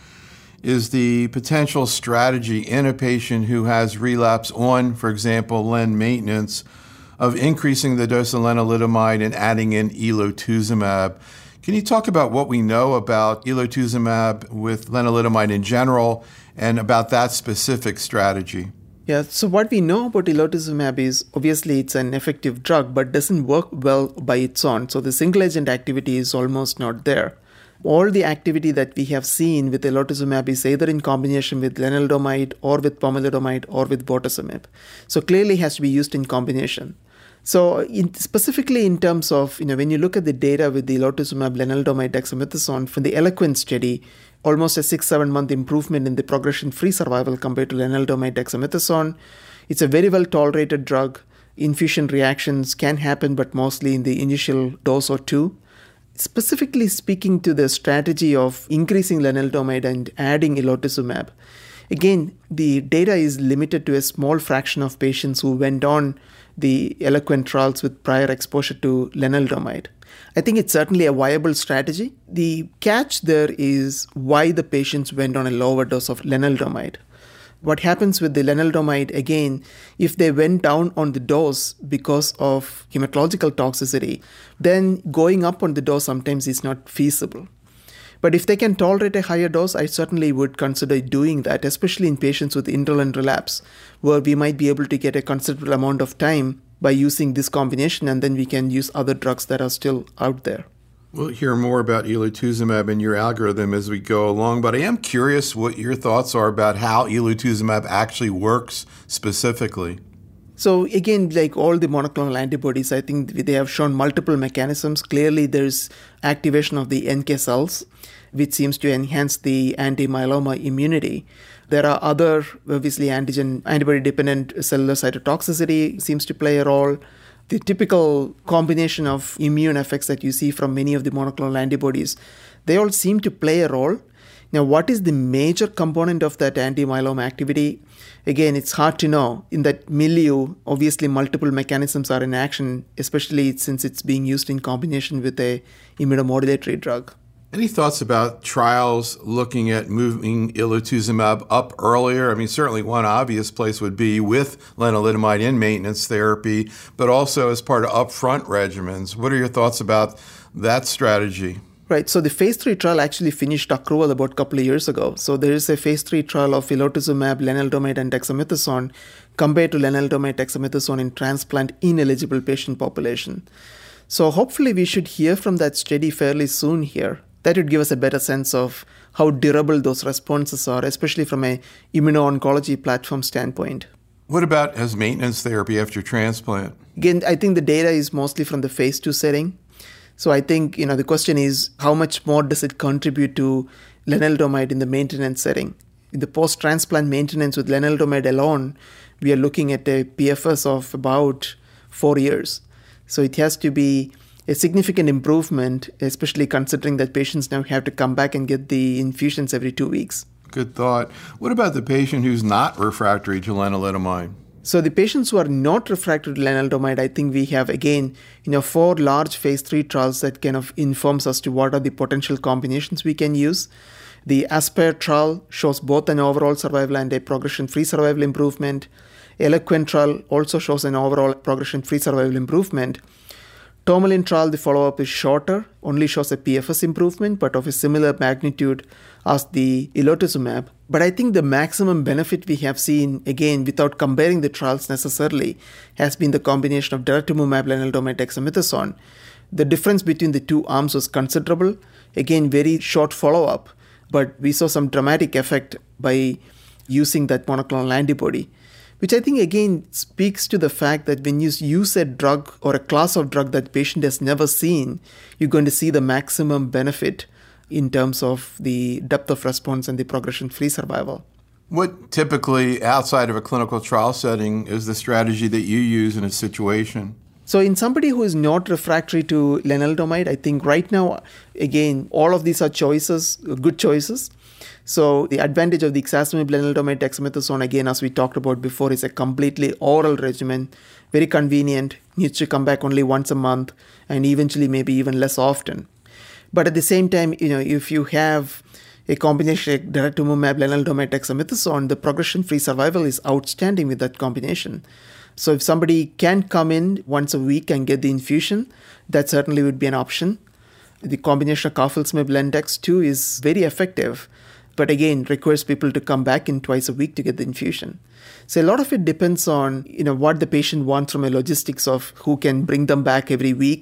is the potential strategy in a patient who has relapse on, for example, len maintenance, of increasing the dose of lenalidomide and adding in elotuzumab. Can you talk about what we know about elotuzumab with lenalidomide in general and about that specific strategy? Yeah, so what we know about elotuzumab is obviously it's an effective drug, but doesn't work well by its own. So the single agent activity is almost not there. All the activity that we have seen with elotuzumab is either in combination with lenalidomide or with pomalidomide or with bortezomib. So clearly has to be used in combination. So in, specifically in terms of, you know, when you look at the data with the elotuzumab, lenalidomide, dexamethasone from the ELOQUENT study, almost a six, seven month improvement in the progression-free survival compared to lenalidomide, dexamethasone. It's a very well tolerated drug. Infusion reactions can happen, but mostly in the initial dose or two. Specifically speaking to the strategy of increasing lenalidomide and adding elotuzumab, again, the data is limited to a small fraction of patients who went on the ELOQUENT trials with prior exposure to lenalidomide. I think it's certainly a viable strategy. The catch there is why the patients went on a lower dose of lenalidomide. What happens with the lenalidomide, again, if they went down on the dose because of hematological toxicity, then going up on the dose sometimes is not feasible. But if they can tolerate a higher dose, I certainly would consider doing that, especially in patients with indolent relapse, where we might be able to get a considerable amount of time by using this combination, and then we can use other drugs that are still out there. We'll hear more about elotuzumab and your algorithm as we go along, but I am curious what your thoughts are about how elotuzumab actually works specifically. So again, like all the monoclonal antibodies, I think they have shown multiple mechanisms. Clearly, there's activation of the N K cells, which seems to enhance the anti-myeloma immunity. There are other, obviously, antigen antibody-dependent cellular cytotoxicity seems to play a role. The typical combination of immune effects that you see from many of the monoclonal antibodies, they all seem to play a role. Now, what is the major component of that anti-myeloma activity? Again, it's hard to know. In that milieu, obviously multiple mechanisms are in action, especially since it's being used in combination with a immunomodulatory drug. Any thoughts about trials looking at moving elotuzumab up earlier? I mean, certainly one obvious place would be with lenalidomide in maintenance therapy, but also as part of upfront regimens. What are your thoughts about that strategy? Right. So the phase three trial actually finished accrual about a couple of years ago. So there is a phase three trial of elotuzumab, lenalidomide, and dexamethasone compared to lenalidomide, dexamethasone in transplant-ineligible patient population. So hopefully we should hear from that study fairly soon here. That would give us a better sense of how durable those responses are, especially from a immuno-oncology platform standpoint. What about as maintenance therapy after transplant? Again, I think the data is mostly from the phase two setting. So I think, you know, the question is how much more does it contribute to lenalidomide in the maintenance setting? In the post-transplant maintenance with lenalidomide alone, we are looking at a P F S of about four years. So it has to be a significant improvement, especially considering that patients now have to come back and get the infusions every two weeks. Good thought. What about the patient who's not refractory to lenalidomide? So the patients who are not refractory to lenalidomide, I think we have, again, you know, four large phase three trials that kind of informs us to what are the potential combinations we can use. The ASPIRE trial shows both an overall survival and a progression-free survival improvement. ELOQUENT trial also shows an overall progression-free survival improvement. Tourmaline trial, the follow-up is shorter, only shows a P F S improvement, but of a similar magnitude as the elotuzumab. But I think the maximum benefit we have seen, again, without comparing the trials necessarily, has been the combination of daratumumab, lenalidomide, dexamethasone. The difference between the two arms was considerable. Again, very short follow-up, but we saw some dramatic effect by using that monoclonal antibody, which I think, again, speaks to the fact that when you use a drug or a class of drug that the patient has never seen, you're going to see the maximum benefit in terms of the depth of response and the progression-free survival. What typically, outside of a clinical trial setting, is the strategy that you use in a situation? So in somebody who is not refractory to lenalidomide, I think right now, again, all of these are choices, good choices. So the advantage of the ixazomib, lenalidomide, dexamethasone, again, as we talked about before, is a completely oral regimen, very convenient, needs to come back only once a month, and eventually maybe even less often. But at the same time, you know, if you have a combination like daratumumab, lenalidomide, dexamethasone, the progression-free survival is outstanding with that combination. So if somebody can come in once a week and get the infusion, that certainly would be an option. The combination of carfilzomib, lendex too is very effective, but again, requires people to come back in twice a week to get the infusion. So a lot of it depends on, you know, what the patient wants from a logistics of who can bring them back every week.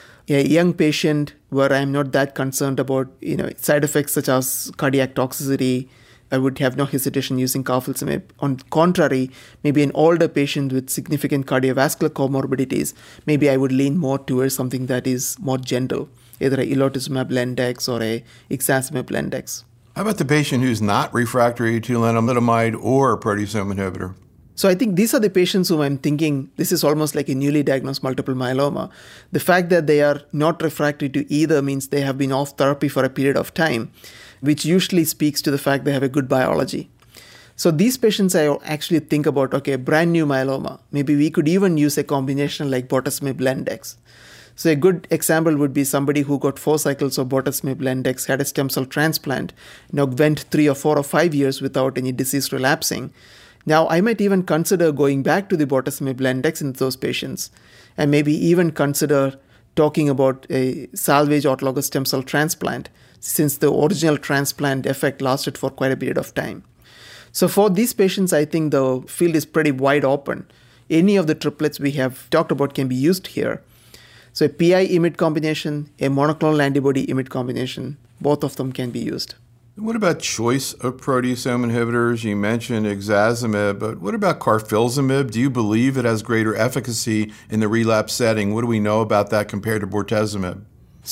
A young patient where I'm not that concerned about, you know, side effects such as cardiac toxicity, I would have no hesitation using carfilzomib. On the contrary, maybe an older patient with significant cardiovascular comorbidities, maybe I would lean more towards something that is more gentle, either a elotuzumab lendex or a ixazomib lendex. How about the patient who's not refractory to lenalidomide or a proteasome inhibitor? So I think these are the patients whom I'm thinking this is almost like a newly diagnosed multiple myeloma. The fact that they are not refractory to either means they have been off therapy for a period of time, which usually speaks to the fact they have a good biology. So these patients, I actually think about, okay, brand new myeloma. Maybe we could even use a combination like bortezomib lendex. So a good example would be somebody who got four cycles of bortezomib lendex, had a stem cell transplant, now went three or four or five years without any disease relapsing. Now, I might even consider going back to the bortezomib lendex in those patients, and maybe even consider talking about a salvage autologous stem cell transplant, since the original transplant effect lasted for quite a period of time. So for these patients, I think the field is pretty wide open. Any of the triplets we have talked about can be used here. So a P I I M I D combination, a monoclonal antibody I M I D combination, both of them can be used. What about choice of proteasome inhibitors? You mentioned ixazomib, but what about carfilzomib? Do you believe it has greater efficacy in the relapse setting? What do we know about that compared to bortezomib?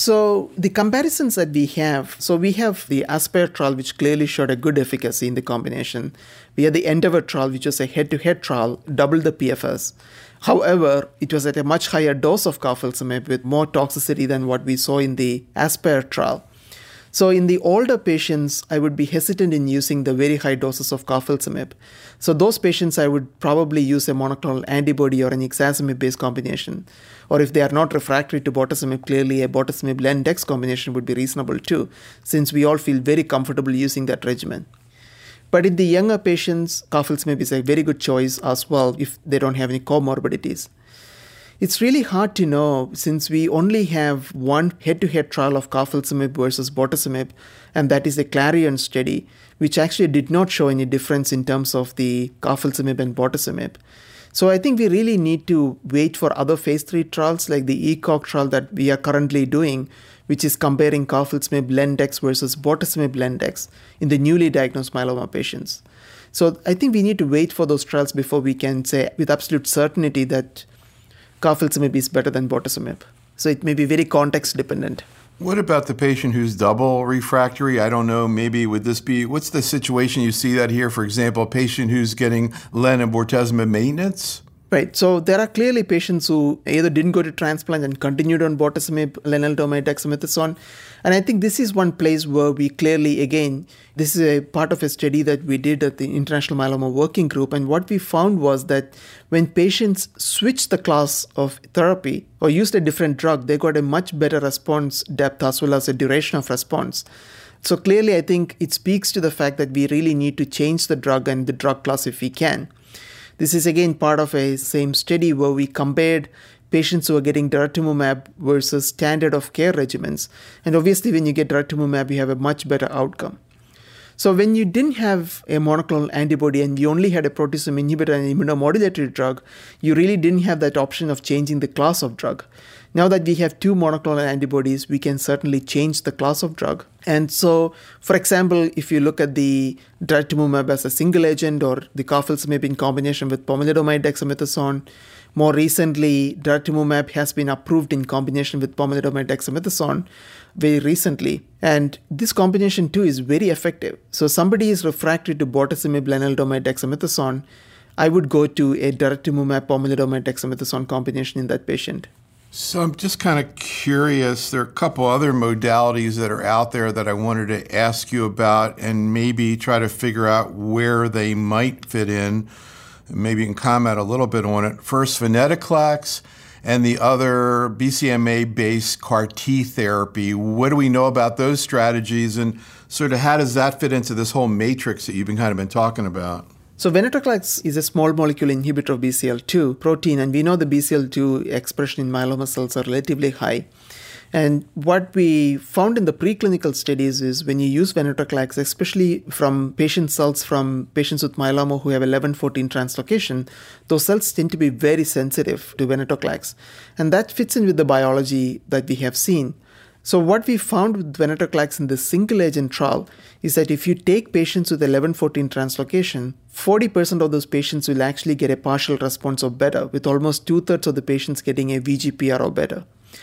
So the comparisons that we have, so we have the ASPIRE trial, which clearly showed a good efficacy in the combination. We had the ENDEAVOR trial, which was a head-to-head trial, doubled the P F S. However, it was at a much higher dose of carfilzomib with more toxicity than what we saw in the ASPIRE trial. So in the older patients, I would be hesitant in using the very high doses of carfilzomib. So those patients, I would probably use a monoclonal antibody or an ixazomib-based combination. Or if they are not refractory to bortezomib, clearly a bortezomib lendex combination would be reasonable too, since we all feel very comfortable using that regimen. But in the younger patients, carfilzomib is a very good choice as well if they don't have any comorbidities. It's really hard to know since we only have one head-to-head trial of carfilzomib versus bortezomib, and that is the Clarion study, which actually did not show any difference in terms of the carfilzomib and bortezomib. So I think we really need to wait for other phase three trials like the ECOG trial that we are currently doing, which is comparing carfilzomib lendex versus bortezomib lendex in the newly diagnosed myeloma patients. So I think we need to wait for those trials before we can say with absolute certainty that carfilzomib is better than bortezomib. So it may be very context dependent. What about the patient who's double refractory? I don't know, maybe would this be, what's the situation you see that here? For example, a patient who's getting len and bortezomib maintenance? Right. So there are clearly patients who either didn't go to transplant and continued on bortezomib, lenalidomide, dexamethasone. And I think this is one place where we clearly, again, this is a part of a study that we did at the International Myeloma Working Group. And what we found was that when patients switched the class of therapy or used a different drug, they got a much better response depth as well as a duration of response. So clearly, I think it speaks to the fact that we really need to change the drug and the drug class if we can. This is again part of a same study where we compared patients who are getting daratumumab versus standard of care regimens. And obviously when you get daratumumab, you have a much better outcome. So when you didn't have a monoclonal antibody and you only had a proteasome inhibitor and immunomodulatory drug, you really didn't have that option of changing the class of drug. Now that we have two monoclonal antibodies, we can certainly change the class of drug. And so, for example, if you look at the daratumumab as a single agent or the carfilzomib in combination with pomalidomide dexamethasone, more recently, daratumumab has been approved in combination with pomalidomide dexamethasone very recently. And this combination too is very effective. So somebody is refractory to bortezomib, lenalidomide dexamethasone, I would go to a daratumumab pomalidomide dexamethasone combination in that patient. So I'm just kind of curious. There are a couple other modalities that are out there that I wanted to ask you about and maybe try to figure out where they might fit in. Maybe you can comment a little bit on it. First, venetoclax, and the other B C M A-based C A R T therapy. What do we know about those strategies, and sort of how does that fit into this whole matrix that you've been kind of been talking about? So venetoclax is a small molecule inhibitor of B C L two protein, and we know the B C L two expression in myeloma cells are relatively high. And what we found in the preclinical studies is when you use venetoclax, especially from patient cells from patients with myeloma who have eleven fourteen translocation, those cells tend to be very sensitive to venetoclax. And that fits in with the biology that we have seen. So what we found with venetoclax in the single agent trial is that if you take patients with eleven fourteen translocation, forty percent of those patients will actually get a partial response or better, with almost two-thirds of the patients getting a V G P R or better.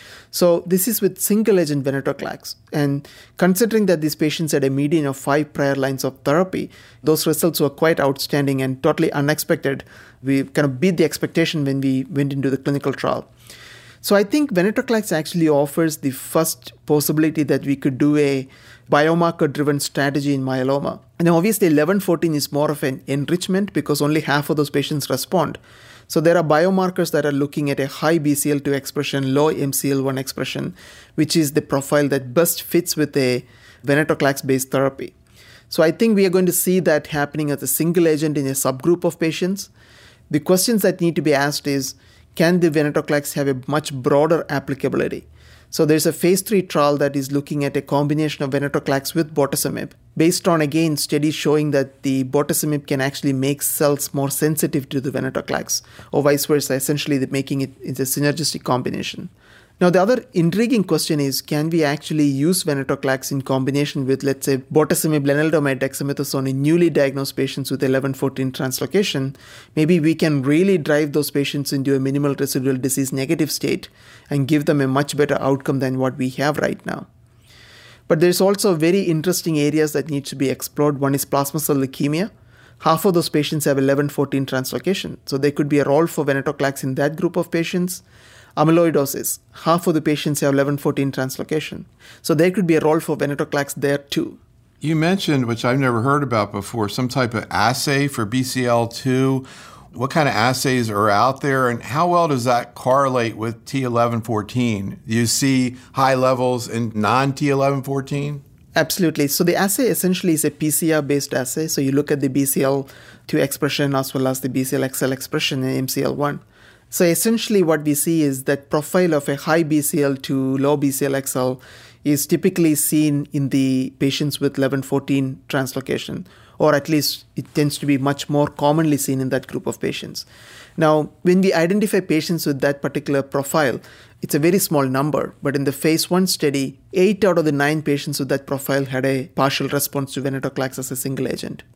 So this is with single agent venetoclax. And considering that these patients had a median of five prior lines of therapy, those results were quite outstanding and totally unexpected. We kind of beat the expectation when we went into the clinical trial. So I think venetoclax actually offers the first possibility that we could do a biomarker-driven strategy in myeloma. And obviously eleven fourteen is more of an enrichment because only half of those patients respond. So there are biomarkers that are looking at a high B C L two expression, low M C L one expression, which is the profile that best fits with a venetoclax-based therapy. So I think we are going to see that happening as a single agent in a subgroup of patients. The questions that need to be asked is, can the venetoclax have a much broader applicability? So there's a phase three trial that is looking at a combination of venetoclax with bortezomib, based on, again, studies showing that the bortezomib can actually make cells more sensitive to the venetoclax, or vice versa, essentially making it it's a synergistic combination. Now, the other intriguing question is, can we actually use venetoclax in combination with, let's say, bortezomib, lenalidomide, dexamethasone in newly diagnosed patients with eleven fourteen translocation? Maybe we can really drive those patients into a minimal residual disease negative state and give them a much better outcome than what we have right now. But there's also very interesting areas that need to be explored. One is plasma cell leukemia. Half of those patients have eleven fourteen translocation, so there could be a role for venetoclax in that group of patients. Amyloidosis. Half of the patients have eleven fourteen translocation. So there could be a role for venetoclax there too. You mentioned, which I've never heard about before, some type of assay for B C L two. What kind of assays are out there, and how well does that correlate with T eleven fourteen? Do you see high levels in non-T eleven fourteen? Absolutely. So the assay essentially is a P C R-based assay. So you look at the B C L two expression as well as the B C L X L expression in M C L one. So essentially what we see is that profile of a high B C L to low B C L X L is typically seen in the patients with eleven fourteen translocation, or at least it tends to be much more commonly seen in that group of patients. Now, when we identify patients with that particular profile, it's a very small number, but in the phase one study, eight out of the nine patients with that profile had a partial response to venetoclax as a single agent.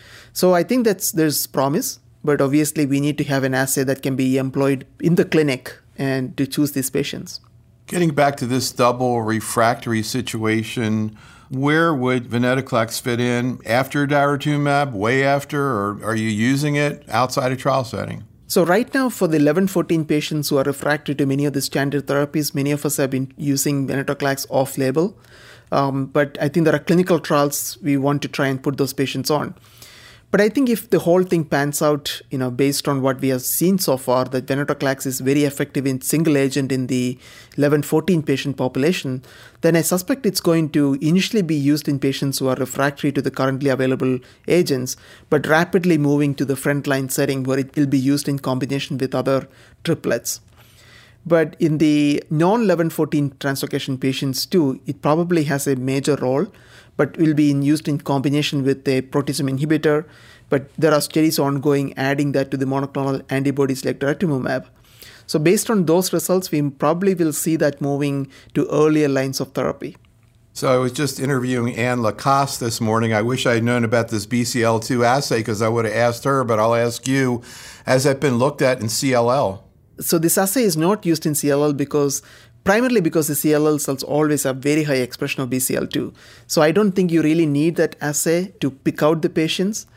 So I think that's there's promise. But obviously, we need to have an assay that can be employed in the clinic and to choose these patients. Getting back to this double refractory situation, where would venetoclax fit in? After daratumumab, way after, or are you using it outside a trial setting? So right now, for the eleven fourteen patients who are refractory to many of the standard therapies, many of us have been using venetoclax off-label. Um, but I think there are clinical trials we want to try and put those patients on. But I think if the whole thing pans out, you know, based on what we have seen so far, that venetoclax is very effective in single agent in the eleven fourteen patient population, then I suspect it's going to initially be used in patients who are refractory to the currently available agents, but rapidly moving to the frontline setting where it will be used in combination with other triplets. But in the non eleven fourteen translocation patients too, it probably has a major role, but will be in used in combination with a proteasome inhibitor. But there are studies ongoing adding that to the monoclonal antibodies like daratumumab. So based on those results, we probably will see that moving to earlier lines of therapy. So I was just interviewing Anne Lacoste this morning. I wish I had known about this B C L two assay because I would have asked her, but I'll ask you, has that been looked at in C L L? So this assay is not used in C L L because primarily because the C L L cells always have very high expression of B C L two. So I don't think you really need that assay to pick out the patients.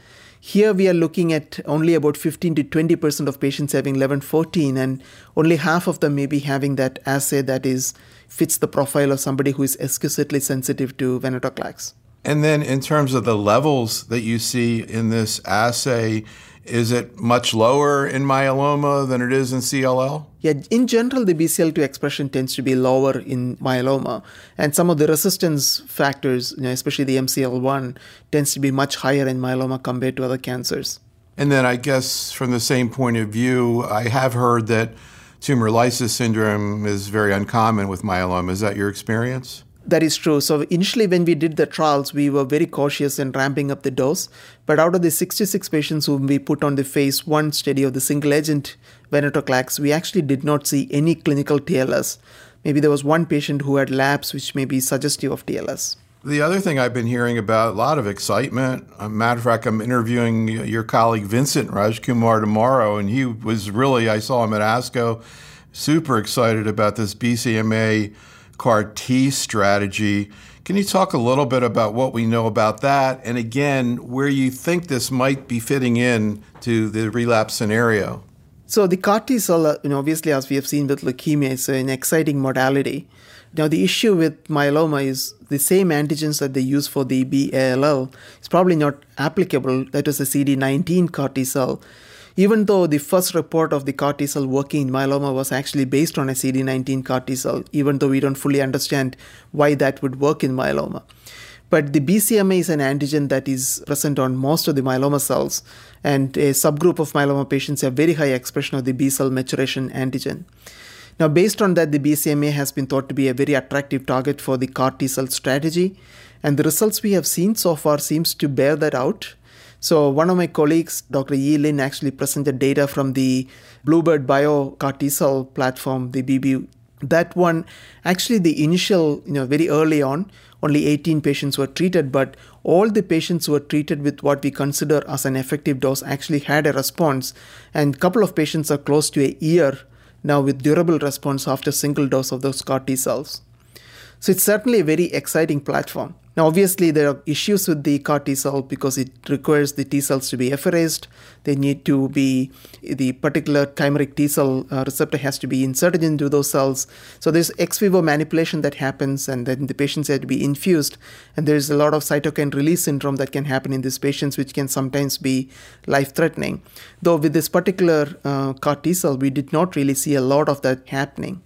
Here we are looking at only about fifteen to twenty percent of patients having eleven fourteen, and only half of them may be having that assay that is fits the profile of somebody who is exquisitely sensitive to venetoclax. And then in terms of the levels that you see in this assay, is it much lower in myeloma than it is in C L L? Yeah, in general, the B C L two expression tends to be lower in myeloma. And some of the resistance factors, you know, especially the M C L one, tends to be much higher in myeloma compared to other cancers. And then I guess from the same point of view, I have heard that tumor lysis syndrome is very uncommon with myeloma. Is that your experience? That is true. So initially when we did the trials, we were very cautious in ramping up the dose. But out of the sixty-six patients whom we put on the phase one study of the single agent venetoclax, we actually did not see any clinical T L S. Maybe there was one patient who had labs which may be suggestive of T L S. The other thing I've been hearing about, a lot of excitement. As a matter of fact, I'm interviewing your colleague Vincent Rajkumar tomorrow, and he was really, I saw him at ASCO, super excited about this B C M A C A R T strategy. Can you talk a little bit about what we know about that, and again, where you think this might be fitting in to the relapse scenario? So the C A R T cell, you know, obviously, as we have seen with leukemia, is an exciting modality. Now, the issue with myeloma is the same antigens that they use for the B A L L is probably not applicable. That is a C D nineteen C A R T cell. Even though the first report of the C A R T cell working in myeloma was actually based on a C D nineteen C A R T cell, even though we don't fully understand why that would work in myeloma. But the B C M A is an antigen that is present on most of the myeloma cells, and a subgroup of myeloma patients have very high expression of the B cell maturation antigen. Now, based on that, the B C M A has been thought to be a very attractive target for the C A R T cell strategy, and the results we have seen so far seems to bear that out. So one of my colleagues, Doctor Yi Lin, actually presented data from the Bluebird Bio C A R T cell platform, the B B. That one, actually the initial, you know, very early on, only eighteen patients were treated, but all the patients who were treated with what we consider as an effective dose actually had a response, and a couple of patients are close to a year now with durable response after single dose of those C A R T cells. So it's certainly a very exciting platform. Now, obviously, there are issues with the C A R T cell because it requires the T cells to be efferesced. They need to be, the particular chimeric T cell uh, receptor has to be inserted into those cells. So there's ex vivo manipulation that happens, and then the patients have to be infused. And there's a lot of cytokine release syndrome that can happen in these patients, which can sometimes be life-threatening. Though with this particular uh, C A R T cell, we did not really see a lot of that happening.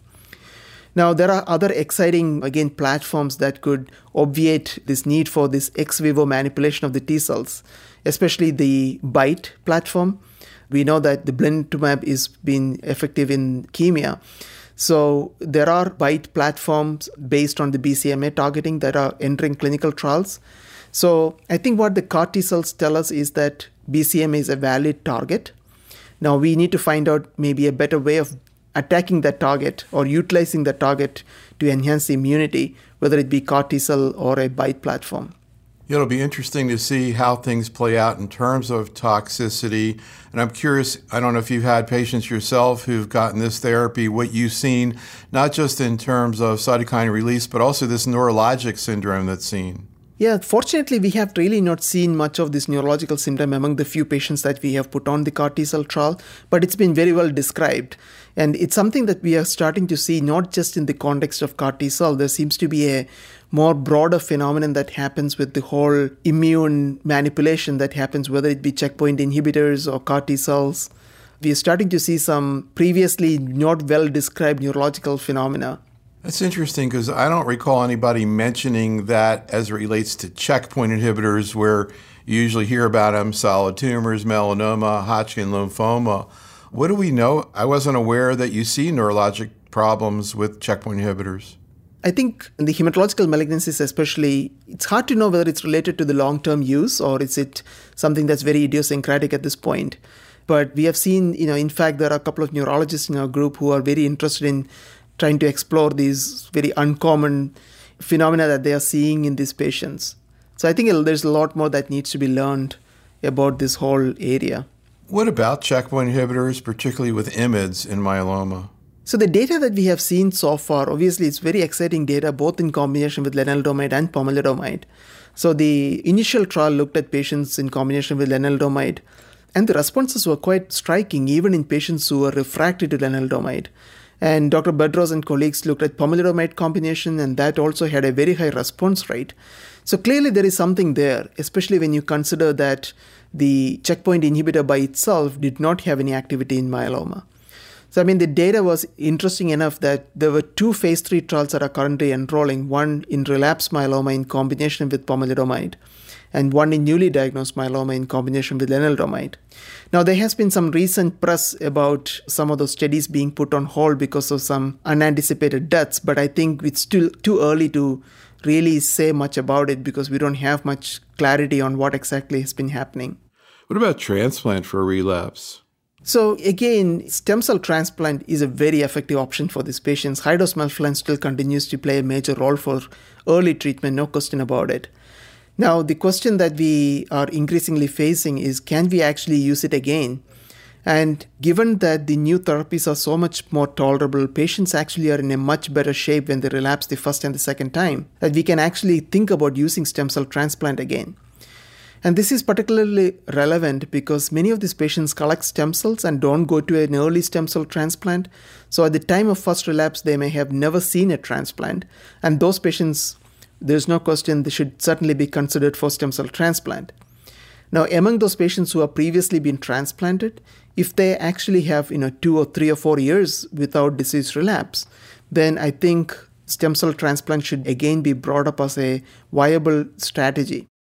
Now, there are other exciting, again, platforms that could obviate this need for this ex vivo manipulation of the T cells, especially the BiTE platform. We know that the blinatumomab is being effective in leukemia. So there are BiTE platforms based on the B C M A targeting that are entering clinical trials. So I think what the C A R T cells tell us is that B C M A is a valid target. Now, we need to find out maybe a better way of attacking that target or utilizing that target to enhance the immunity, whether it be C A R T cell or a BiTE platform. It'll be interesting to see how things play out in terms of toxicity. And I'm curious, I don't know if you've had patients yourself who've gotten this therapy, what you've seen, not just in terms of cytokine release, but also this neurologic syndrome that's seen. Yeah, fortunately, we have really not seen much of this neurological syndrome among the few patients that we have put on the C A R T cell trial, but it's been very well described. And it's something that we are starting to see not just in the context of C A R T cell. There seems to be a more broader phenomenon that happens with the whole immune manipulation that happens, whether it be checkpoint inhibitors or C A R T cells. We are starting to see some previously not well described neurological phenomena. That's interesting because I don't recall anybody mentioning that as it relates to checkpoint inhibitors, where you usually hear about them, solid tumors, melanoma, Hodgkin lymphoma. What do we know? I wasn't aware that you see neurologic problems with checkpoint inhibitors. I think in the hematological malignancies especially, it's hard to know whether it's related to the long-term use or is it something that's very idiosyncratic at this point. But we have seen, you know, in fact, there are a couple of neurologists in our group who are very interested in trying to explore these very uncommon phenomena that they are seeing in these patients. So I think there's a lot more that needs to be learned about this whole area. What about checkpoint inhibitors, particularly with I M I Ds in myeloma? So the data that we have seen so far, obviously it's very exciting data, both in combination with lenalidomide and pomalidomide. So the initial trial looked at patients in combination with lenalidomide, and the responses were quite striking, even in patients who were refractory to lenalidomide. And Doctor Bedros and colleagues looked at pomalidomide combination, and that also had a very high response rate. So clearly there is something there, especially when you consider that the checkpoint inhibitor by itself did not have any activity in myeloma. So, I mean, the data was interesting enough that there were two phase three trials that are currently enrolling, one in relapsed myeloma in combination with pomalidomide, and one in newly diagnosed myeloma in combination with lenalidomide. Now, there has been some recent press about some of those studies being put on hold because of some unanticipated deaths, but I think it's still too early to really say much about it because we don't have much clarity on what exactly has been happening. What about transplant for relapse? So again, stem cell transplant is a very effective option for these patients. High-dose melphalan still continues to play a major role for early treatment, no question about it. Now, the question that we are increasingly facing is, can we actually use it again? And given that the new therapies are so much more tolerable, patients actually are in a much better shape when they relapse the first and the second time, that we can actually think about using stem cell transplant again. And this is particularly relevant because many of these patients collect stem cells and don't go to an early stem cell transplant. So at the time of first relapse, they may have never seen a transplant. And those patients, there's no question, they should certainly be considered for stem cell transplant. Now, among those patients who have previously been transplanted, if they actually have, you know, two or three or four years without disease relapse, then I think stem cell transplant should again be brought up as a viable strategy.